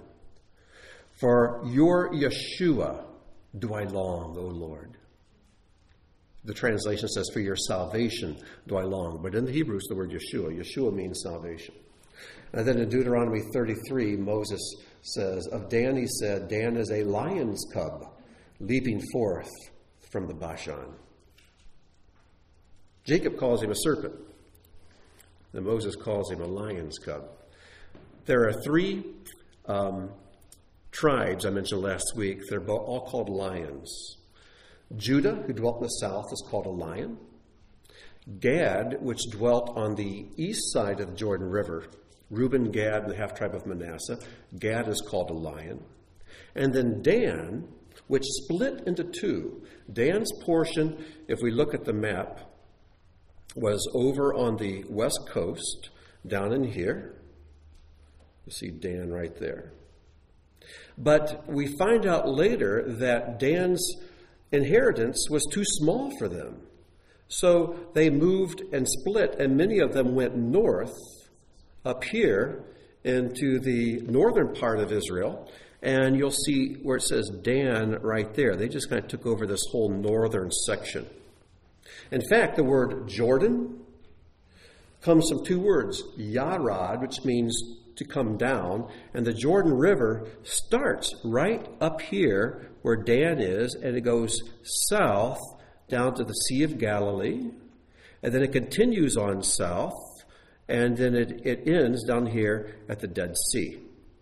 For your Yeshua do I long, O Lord. The translation says, for your salvation do I long. But in the Hebrew, it's the word Yeshua. Yeshua means salvation. And then in Deuteronomy thirty-three, Moses says, of Dan he said, Dan is a lion's cub leaping forth from the Bashan. Jacob calls him a serpent. And Moses calls him a lion's cub. There are three um, tribes I mentioned last week. They're all called lions. Judah, who dwelt in the south, is called a lion. Gad, which dwelt on the east side of the Jordan River, Reuben, Gad, and the half-tribe of Manasseh, Gad is called a lion. And then Dan, which split into two. Dan's portion, if we look at the map, was over on the west coast, down in here. You see Dan right there. But we find out later that Dan's inheritance was too small for them. So they moved and split, and many of them went north, up here, into the northern part of Israel. And you'll see where it says Dan right there. They just kind of took over this whole northern section. In fact, the word Jordan comes from two words, Yarad, which means to come down, and the Jordan River starts right up here where Dan is, and it goes south down to the Sea of Galilee, and then it continues on south, and then it, it ends down here at the Dead Sea.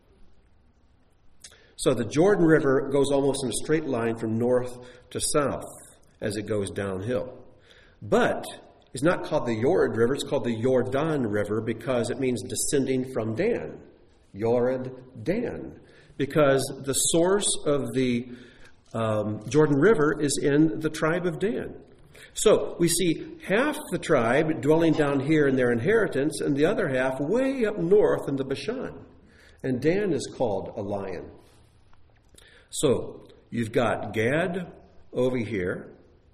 So the Jordan River goes almost in a straight line from north to south as it goes downhill. But it's not called the Yored River, it's called the Jordan River because it means descending from Dan. Yored Dan. Because the source of the um, Jordan River is in the tribe of Dan. So we see half the tribe dwelling down here in their inheritance and the other half way up north in the Bashan. And Dan is called a lion. So you've got Gad over here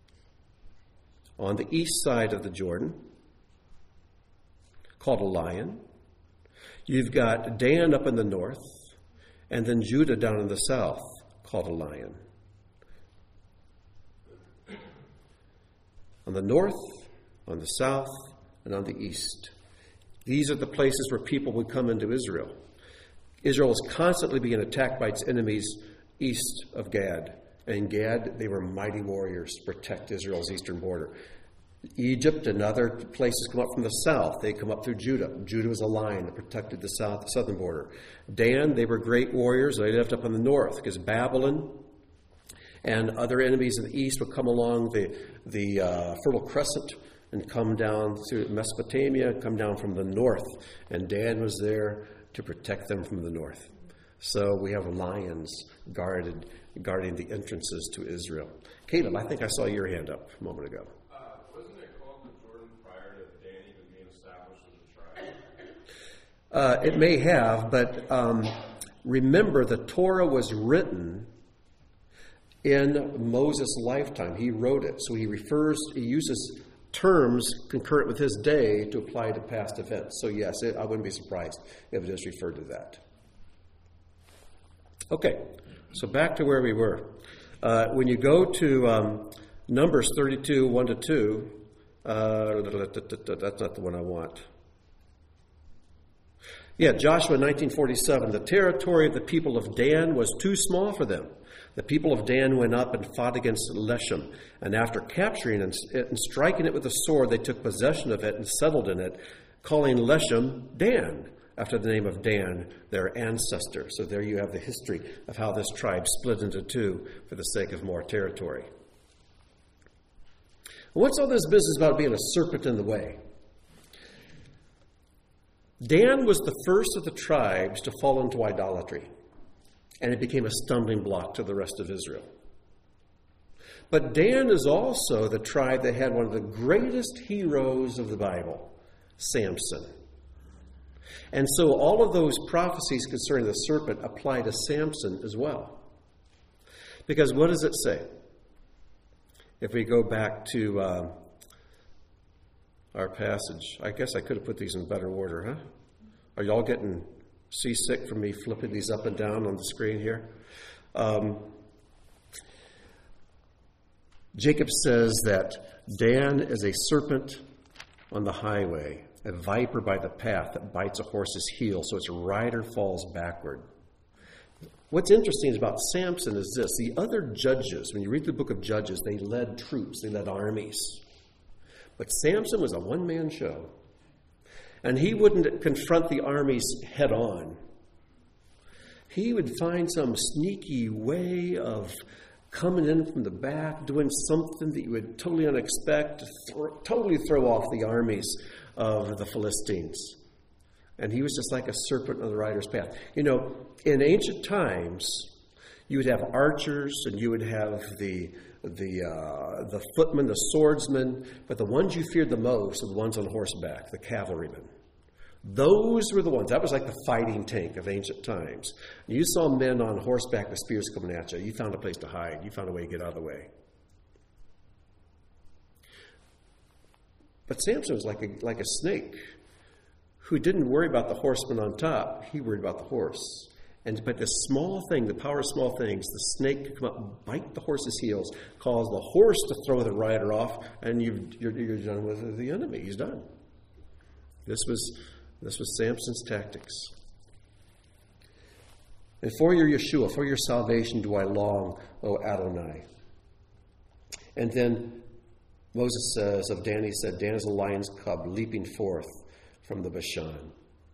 on the east side of the Jordan, called a lion. You've got Dan up in the north, and then Judah down in the south, called a lion. On the north, on the south, and on the east. These are the places where people would come into Israel. Israel is constantly being attacked by its enemies east of Gad. And in Gad, they were mighty warriors to protect Israel's eastern border. Egypt and other places come up from the south. They come up through Judah. Judah was a lion that protected the south, the southern border. Dan, they were great warriors. They lived up in the north because Babylon and other enemies in the east would come along the, the uh, Fertile Crescent and come down through Mesopotamia, come down from the north. And Dan was there to protect them from the north. So we have lions guarded, guarding the entrances to Israel. Caleb, I think I saw your hand up a moment ago. Uh, wasn't it called the Jordan prior to Dan even being established as a tribe? Uh, it may have, but um, remember the Torah was written in Moses' lifetime. He wrote it, so he refers, he uses terms concurrent with his day to apply to past events. So yes, it, I wouldn't be surprised if it is referred to that. Okay, so back to where we were. Uh, when you go to um, Numbers thirty-two, one to two, uh, that's not the one I want. Yeah, Joshua nineteen forty-seven, the territory of the people of Dan was too small for them. The people of Dan went up and fought against Leshem, and after capturing it and striking it with a sword, they took possession of it and settled in it, calling Leshem Dan, after the name of Dan, their ancestor. So there you have the history of how this tribe split into two for the sake of more territory. What's all this business about being a serpent in the way? Dan was the first of the tribes to fall into idolatry, and it became a stumbling block to the rest of Israel. But Dan is also the tribe that had one of the greatest heroes of the Bible, Samson. And so all of those prophecies concerning the serpent apply to Samson as well. Because what does it say? If we go back to uh, our passage, I guess I could have put these in better order, huh? Are y'all getting seasick from me flipping these up and down on the screen here? Um, Jacob says that Dan is a serpent on the highway, a viper by the path that bites a horse's heel so its rider falls backward. What's interesting about Samson is this. The other judges, when you read the book of Judges, they led troops, they led armies. But Samson was a one-man show. And he wouldn't confront the armies head on. He would find some sneaky way of coming in from the back, doing something that you would totally unexpect, th- totally throw off the armies of the Philistines. And he was just like a serpent on the rider's path. You know, in ancient times, you would have archers and you would have the the uh, the footmen, the swordsmen, but the ones you feared the most are the ones on horseback, the cavalrymen. Those were the ones. That was like the fighting tank of ancient times. You saw men on horseback with spears coming at you. You found a place to hide. You found a way to get out of the way. But Samson was like a, like a snake who didn't worry about the horseman on top. He worried about the horse. And but the small thing, the power of small things, the snake could come up and bite the horse's heels, cause the horse to throw the rider off, and you've, you're, you're done with the enemy. He's done. This was this was Samson's tactics. And for your Yeshua, for your salvation do I long, O Adonai. And then Moses says of Dan, he said, Dan is a lion's cub leaping forth from the Bashan.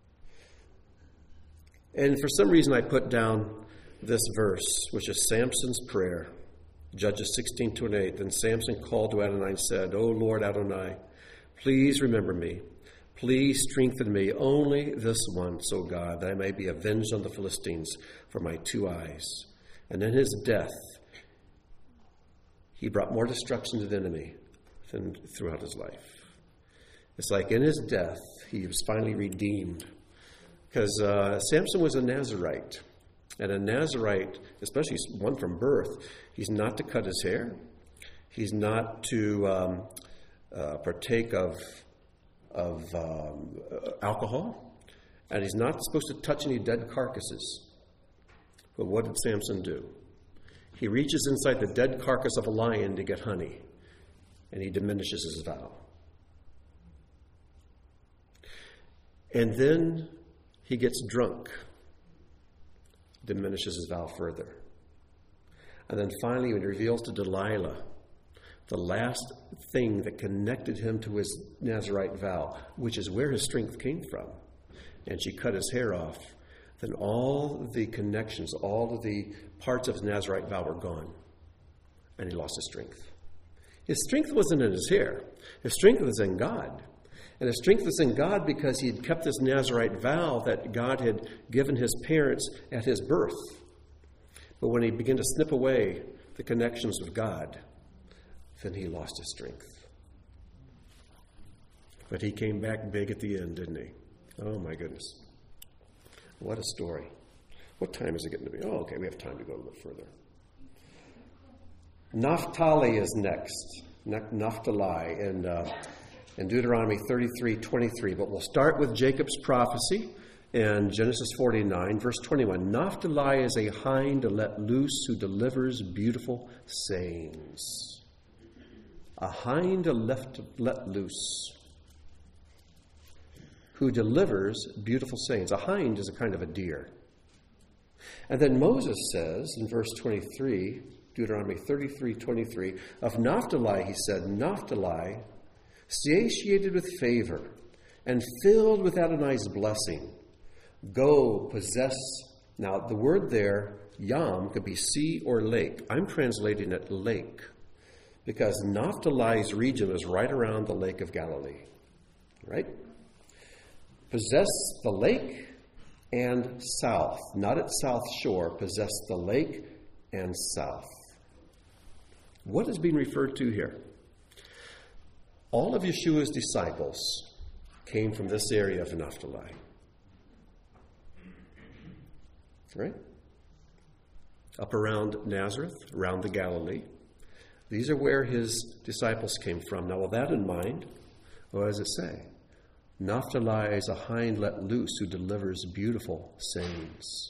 And for some reason I put down this verse, which is Samson's prayer. Judges sixteen twenty-eight. Then Samson called to Adonai and said, O Lord Adonai, please remember me. Please strengthen me only this once, O God, that I may be avenged on the Philistines for my two eyes. And in his death, he brought more destruction to the enemy than throughout his life. It's like in his death, he was finally redeemed. Because uh, Samson was a Nazirite. And a Nazirite, especially one from birth, he's not to cut his hair. He's not to um, uh, partake of, of um, alcohol. And he's not supposed to touch any dead carcasses. But what did Samson do? He reaches inside the dead carcass of a lion to get honey. And he diminishes his vow. And then he gets drunk, diminishes his vow further. And then finally, when he reveals to Delilah the last thing that connected him to his Nazirite vow, which is where his strength came from, and she cut his hair off, then all the connections, all of the parts of his Nazirite vow were gone, and he lost his strength. His strength wasn't in his hair. His strength was in God. And his strength was in God because he had kept this Nazirite vow that God had given his parents at his birth. But when he began to snip away the connections with God, then he lost his strength. But he came back big at the end, didn't he? Oh, my goodness. What a story. What time is it getting to be? Oh, okay, we have time to go a little further. Naphtali is next. Naphtali. And... Uh, in Deuteronomy thirty-three twenty-three. But we'll start with Jacob's prophecy in Genesis forty-nine, verse twenty-one. Naphtali is a hind let loose who delivers beautiful sayings. A hind left let loose who delivers beautiful sayings. A hind is a kind of a deer. And then Moses says in verse twenty-three, Deuteronomy thirty-three twenty-three, of Naphtali, he said, Naphtali, satiated with favor and filled with Adonai's blessing. Go possess. Now, the word there, yam, could be sea or lake. I'm translating it lake because Naphtali's region is right around the Lake of Galilee. Right? Possess the lake and south. Not at South Shore. Possess the lake and south. What is being referred to here? All of Yeshua's disciples came from this area of Naphtali. Right? Up around Nazareth, around the Galilee. These are where his disciples came from. Now, with that in mind, what does it say? Naphtali is a hind let loose who delivers beautiful sayings.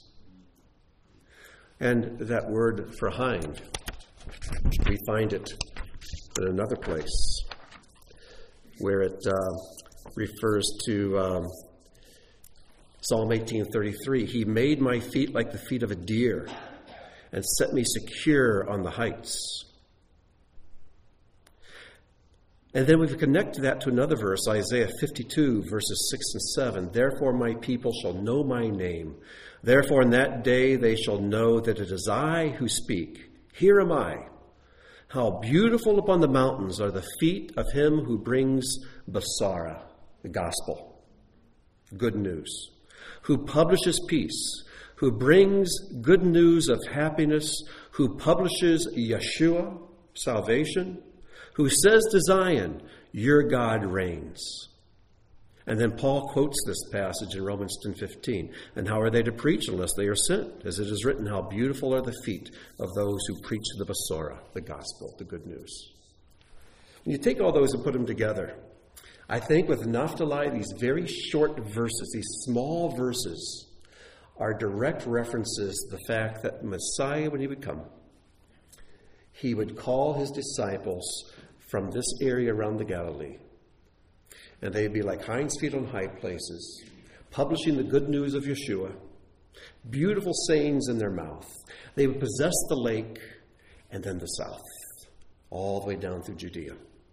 And that word for hind, we find it in another place, where it uh, refers to um, Psalm eighteen thirty-three. He made my feet like the feet of a deer and set me secure on the heights. And then we connect that to another verse, Isaiah fifty-two, verses six and seven. Therefore my people shall know my name. Therefore in that day they shall know that it is I who speak. Here am I. How beautiful upon the mountains are the feet of him who brings Basara, the gospel, good news, who publishes peace, who brings good news of happiness, who publishes Yeshua, salvation, who says to Zion, your God reigns. And then Paul quotes this passage in Romans ten fifteen. And how are they to preach unless they are sent? As it is written, how beautiful are the feet of those who preach the Basora, the gospel, the good news. When you take all those and put them together, I think with Naphtali, these very short verses, these small verses, are direct references to the fact that Messiah, when he would come, he would call his disciples from this area around the Galilee. And they'd be like hinds feet on high places, publishing the good news of Yeshua, beautiful sayings in their mouth. They would possess the lake and then the south, all the way down through Judea.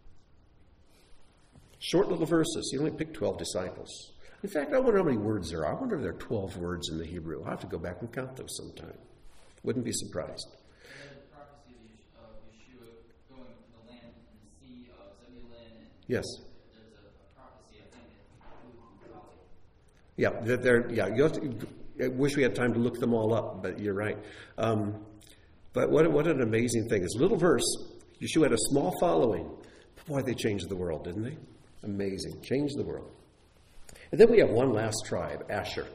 Short little verses. He only picked twelve disciples. In fact, I wonder how many words there are. I wonder if there are twelve words in the Hebrew. I'll have to go back and count those sometime. Wouldn't be surprised. The prophecy of Yeshua going to the land and the sea of Zebulun. And yes. There's a, a prophecy, I think, that Yeah, they're, they're, yeah. You have to, I wish we had time to look them all up, but you're right. Um, but what what an amazing thing! It's a little verse. Yeshua had a small following. But boy, they changed the world, didn't they? Amazing. Changed the world. And then we have one last tribe, Asher.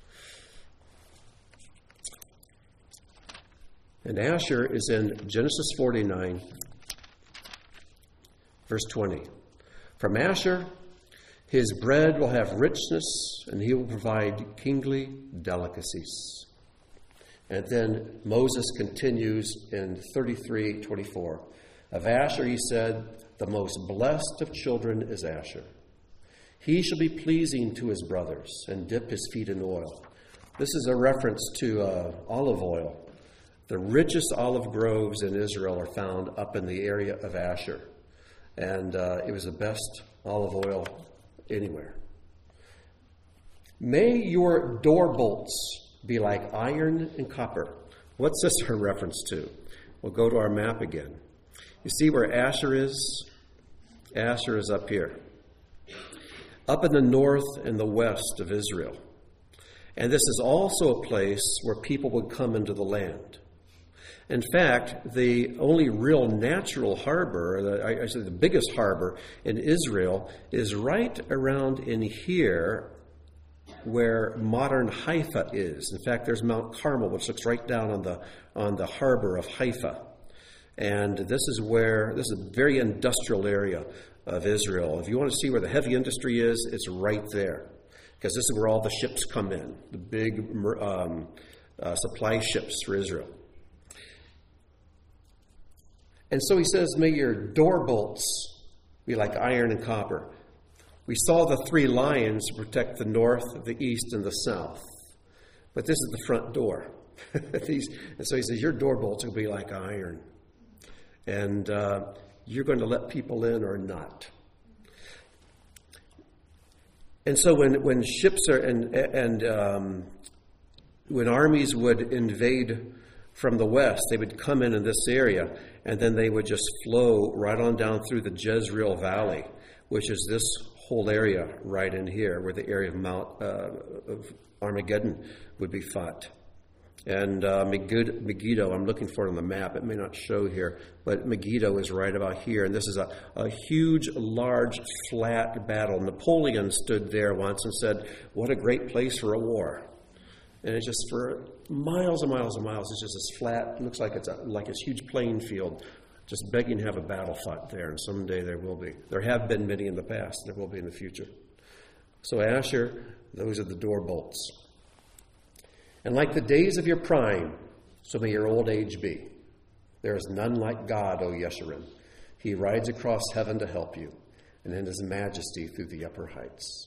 And Asher is in Genesis forty-nine, verse twenty. From Asher, his bread will have richness, and he will provide kingly delicacies. And then Moses continues in thirty-three twenty-four. Of Asher, he said, the most blessed of children is Asher. He shall be pleasing to his brothers and dip his feet in oil. This is a reference to uh, olive oil. The richest olive groves in Israel are found up in the area of Asher. And uh, it was the best olive oil anywhere. May your door bolts be like iron and copper. What's this a reference to? We'll go to our map again. You see where Asher is? Asher is up here, up in the north and the west of Israel. And this is also a place where people would come into the land. In fact, the only real natural harbor, the, I, I say the biggest harbor in Israel, is right around in here where modern Haifa is. In fact, there's Mount Carmel, which looks right down on the on the harbor of Haifa. And this is where, this is a very industrial area of Israel. If you want to see where the heavy industry is, it's right there. Because this is where all the ships come in, the big um, uh, supply ships for Israel. And so he says, may your door bolts be like iron and copper. We saw the three lions protect the north, the east, and the south. But this is the front door. These, and so he says, your door bolts will be like iron. And uh, you're going to let people in or not. And so when, when ships are, and, and um, when armies would invade from the west, they would come in in this area, and then they would just flow right on down through the Jezreel Valley, which is this whole area right in here, where the area of Mount uh, of Armageddon would be fought. And uh, Megiddo, I'm looking for it on the map. It may not show here, but Megiddo is right about here. And this is a, a huge, large, flat battle. Napoleon stood there once and said, what a great place for a war. And it's just for miles and miles and miles, it's just this flat, it looks like it's a, like this huge playing field, just begging to have a battle fought there. And someday there will be. There have been many in the past. There will be in the future. So Asher, those are the door bolts. And like the days of your prime, so may your old age be. There is none like God, O Yeshurun. He rides across heaven to help you, and in his majesty through the upper heights.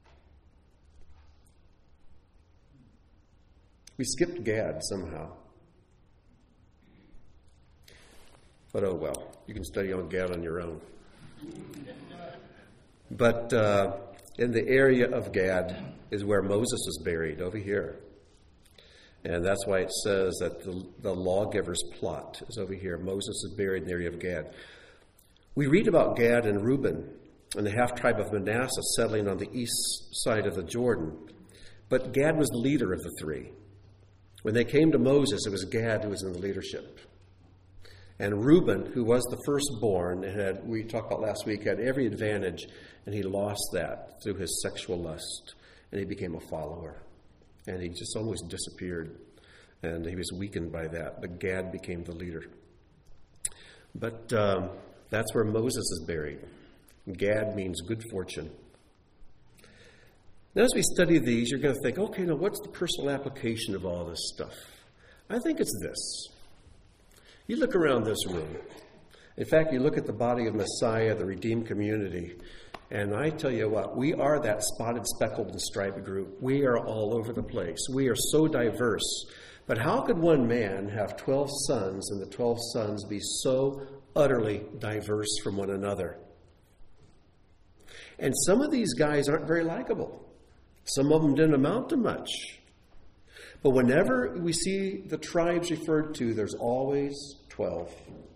We skipped Gad somehow. But oh well, you can study on Gad on your own. But uh, in the area of Gad is where Moses is buried, over here. And that's why it says that the, the lawgiver's plot is over here. Moses is buried in the area of Gad. We read about Gad and Reuben and the half-tribe of Manasseh settling on the east side of the Jordan. But Gad was the leader of the three. When they came to Moses, it was Gad who was in the leadership. And Reuben, who was the firstborn, had, we talked about last week, had every advantage, and he lost that through his sexual lust, and he became a follower. And he just almost disappeared, and he was weakened by that. But Gad became the leader. But um, that's where Moses is buried. Gad means good fortune. Now, as we study these, you're going to think, okay, now what's the personal application of all this stuff? I think it's this. You look around this room. In fact, you look at the body of Messiah, the redeemed community, and I tell you what, we are that spotted, speckled, and striped group. We are all over the place. We are so diverse. But how could one man have twelve sons and the twelve sons be so utterly diverse from one another? And some of these guys aren't very likable. Some of them didn't amount to much. But whenever we see the tribes referred to, there's always twelve.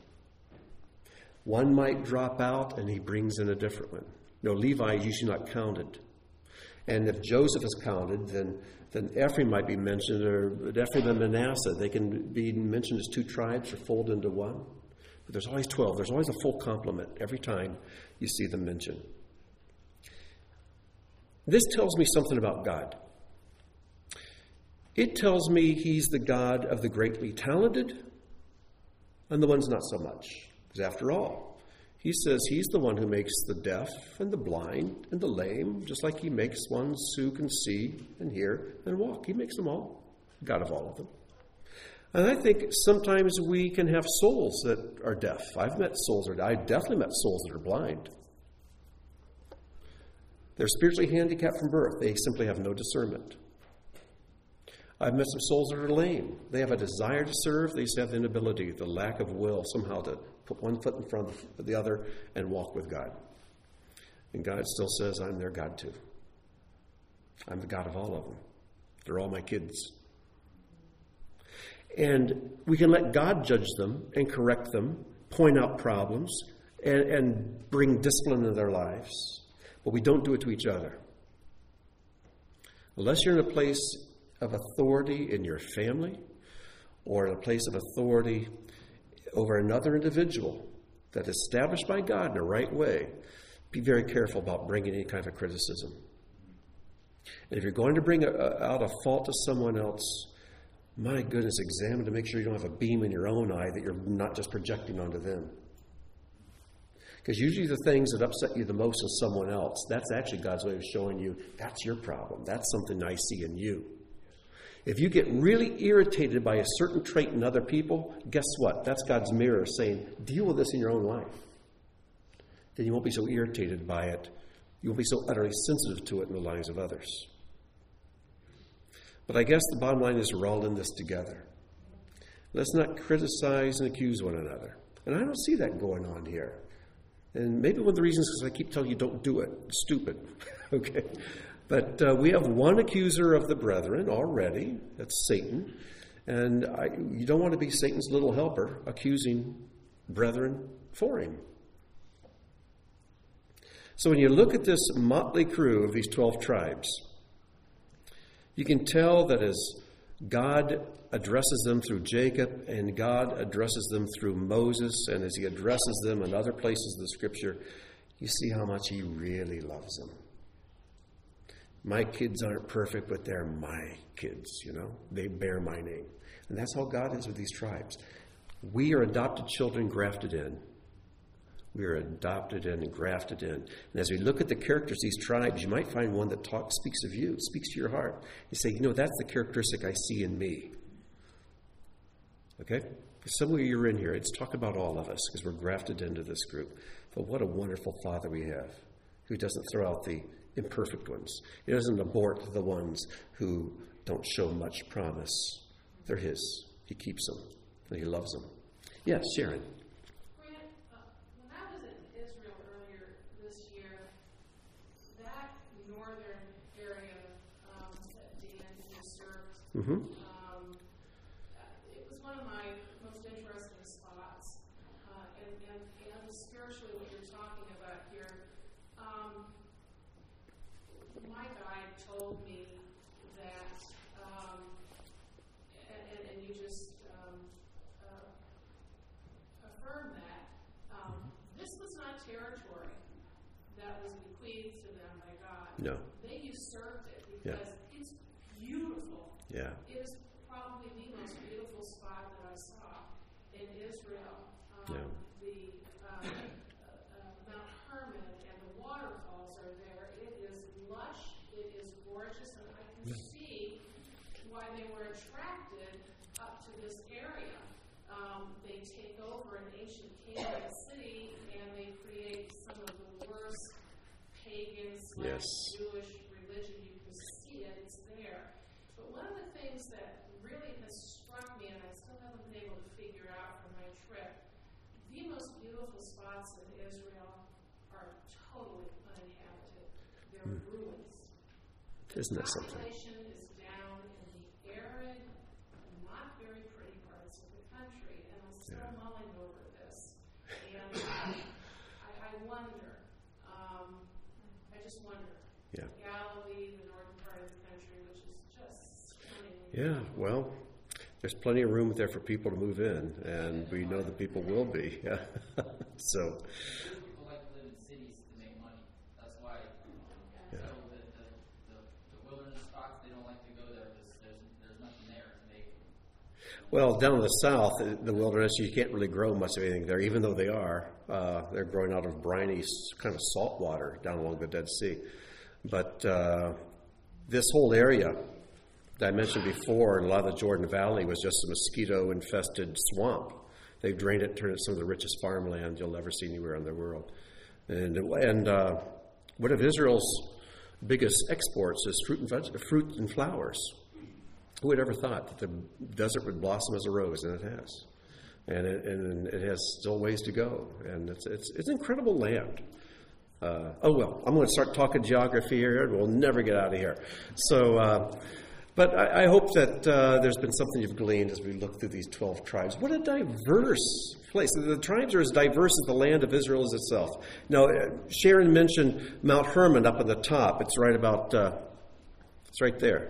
One might drop out and he brings in a different one. No, Levi is usually not counted. And if Joseph is counted, then, then Ephraim might be mentioned, or Ephraim and Manasseh. They can be mentioned as two tribes or fold into one. But there's always twelve. There's always a full complement every time you see them mentioned. This tells me something about God. It tells me he's the God of the greatly talented and the ones not so much. Because after all, he says he's the one who makes the deaf and the blind and the lame, just like he makes ones who can see and hear and walk. He makes them all, God of all of them. And I think sometimes we can have souls that are deaf. I've met souls that are, I've definitely met souls that are blind. They're spiritually handicapped from birth. They simply have no discernment. I've met some souls that are lame. They have a desire to serve. They just have the inability, the lack of will somehow to put one foot in front of the other and walk with God. And God still says, I'm their God too. I'm the God of all of them. They're all my kids. And we can let God judge them and correct them, point out problems, and, and bring discipline in their lives. But we don't do it to each other. Unless you're in a place of authority in your family or in a place of authority over another individual that is established by God in the right way, be very careful about bringing any kind of criticism. And if you're going to bring a, a, out a fault to someone else, my goodness, examine to make sure you don't have a beam in your own eye that you're not just projecting onto them. Because usually the things that upset you the most in someone else, that's actually God's way of showing you that's your problem. That's something I see in you. If you get really irritated by a certain trait in other people, guess what? That's God's mirror saying, deal with this in your own life. Then you won't be so irritated by it. You won't be so utterly sensitive to it in the lives of others. But I guess the bottom line is we're all in this together. Let's not criticize and accuse one another. And I don't see that going on here. And maybe one of the reasons is because I keep telling you don't do it. It's stupid. Okay? But uh, we have one accuser of the brethren already. That's Satan. And I, you don't want to be Satan's little helper accusing brethren for him. So when you look at this motley crew of these twelve tribes, you can tell that as God addresses them through Jacob and God addresses them through Moses, and as he addresses them in other places of the Scripture, you see how much he really loves them. My kids aren't perfect, but they're my kids, you know. They bear my name. And that's how God is with these tribes. We are adopted children grafted in. We are adopted in and grafted in. And as we look at the characters of these tribes, you might find one that talk, speaks of you, speaks to your heart. You say, you know, that's the characteristic I see in me. Okay? Somewhere you're in here, it's talk about all of us because we're grafted into this group. But what a wonderful Father we have who doesn't throw out the imperfect ones. He doesn't abort the ones who don't show much promise. They're his. He keeps them. And he loves them. Yes, Sharon. Grant, uh, when I was in Israel earlier that northern area um, that Dan has served, Mm-hmm. um, uh, it was one of my most interesting spots. Uh, and, and, and spiritually, what you're talking about here, um, my guide told me that, um, and, and, and you just um, uh, affirmed that, um, this was not territory that was bequeathed to them by God. No. They usurped it Yeah. because it's beautiful. Yeah. It is probably the most beautiful spot that I saw in Israel. Um, Yeah. The uh, uh, uh, Mount Hermon and the waterfalls are there. It is lush. It is gorgeous, and I can see why they were attracted up to this area. Um, they take over an ancient Canaanite city, and they create some of the worst pagan slash Yes. Jewish religion. You can see it; it's there. But one of the things that really has struck me, and I still haven't been able to figure out from my trip, the most beautiful spots in Israel are totally uninhabited. They're Hmm. ruins. Isn't that something? Population is down in the arid, not very pretty parts of the country, and I'm still Yeah. mulling over this. And I, I wonder, um, I just wonder. Yeah. Galilee, the northern part of the country, which is just stunningly Yeah, well, there's plenty of room there for people to move in, and we know that people will be. Yeah. So, Some people like to live in cities to make money. That's why. Yeah. So the, the, the, the wilderness spots, they don't like to go there because there's there's nothing there to make. well, down in the south, the wilderness, you can't really grow much of anything there, even though they are. Uh, they're growing out of briny, s- kind of salt water down along the Dead Sea. But uh, this whole area that I mentioned before, and a lot of the Jordan Valley, was just a mosquito-infested swamp. They've drained it, turned it some of the richest farmland you'll ever see anywhere in the world. And and uh, one of Israel's biggest exports is fruit and veg- fruit and flowers. Who would ever thought that the desert would blossom as a rose? And it has, and it, and it has still ways to go. And it's it's it's incredible land. Uh, oh well, I'm going to start talking geography here, and we'll never get out of here. So. Uh, But I, I hope that uh, there's been something you've gleaned as we look through these twelve tribes. What a diverse place. The tribes are as diverse as the land of Israel is itself. Now, uh, Sharon mentioned Mount Hermon up at the top. It's right about, uh, it's right there.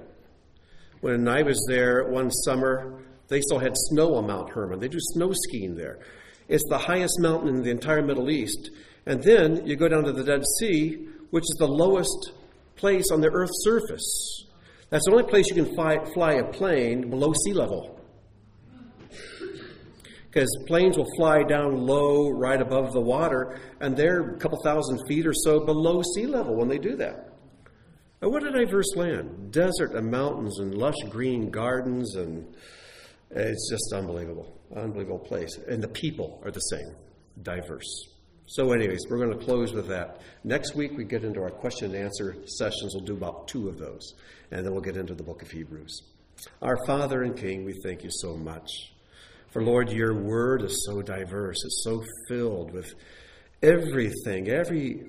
When I was there one summer, they still had snow on Mount Hermon. They do snow skiing there. It's the highest mountain in the entire Middle East. And then you go down to the Dead Sea, which is the lowest place on the Earth's surface. That's the only place you can fly, fly a plane below sea level. Because planes will fly down low, right above the water, and they're a couple thousand feet or so below sea level when they do that. And what a diverse land. Desert and mountains and lush green gardens, and it's just unbelievable. Unbelievable place. And the people are the same. Diverse. So anyways, we're going to close with that. Next week we get into our question and answer sessions. We'll do about two of those. And then we'll get into the book of Hebrews. Our Father and King, we thank you so much. For Lord, your word is so diverse. It's so filled with everything, every,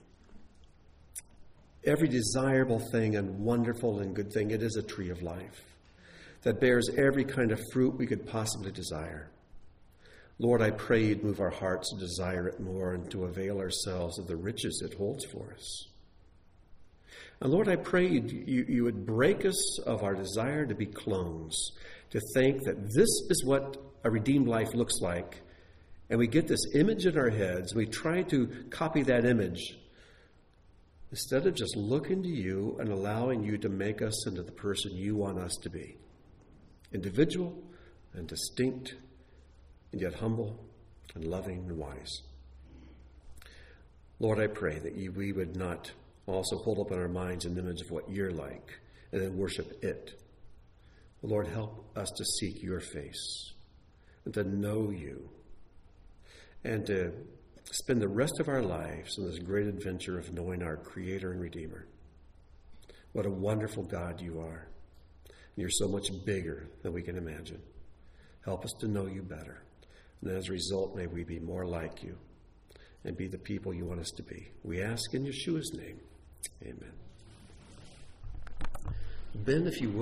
every desirable thing and wonderful and good thing. It is a tree of life that bears every kind of fruit we could possibly desire. Lord, I pray you'd move our hearts to desire it more and to avail ourselves of the riches it holds for us. And Lord, I pray you'd, you, you would break us of our desire to be clones, to think that this is what a redeemed life looks like. And we get this image in our heads, and we try to copy that image instead of just looking to you and allowing you to make us into the person you want us to be. Individual and distinct, and yet humble and loving and wise. Lord, I pray that you, we would not also hold up in our minds an image of what you're like and then worship it. Lord, help us to seek your face and to know you and to spend the rest of our lives in this great adventure of knowing our Creator and Redeemer. What a wonderful God you are. And you're so much bigger than we can imagine. Help us to know you better. And as a result, may we be more like you and be the people you want us to be. We ask in Yeshua's name. Amen. Ben, if you would.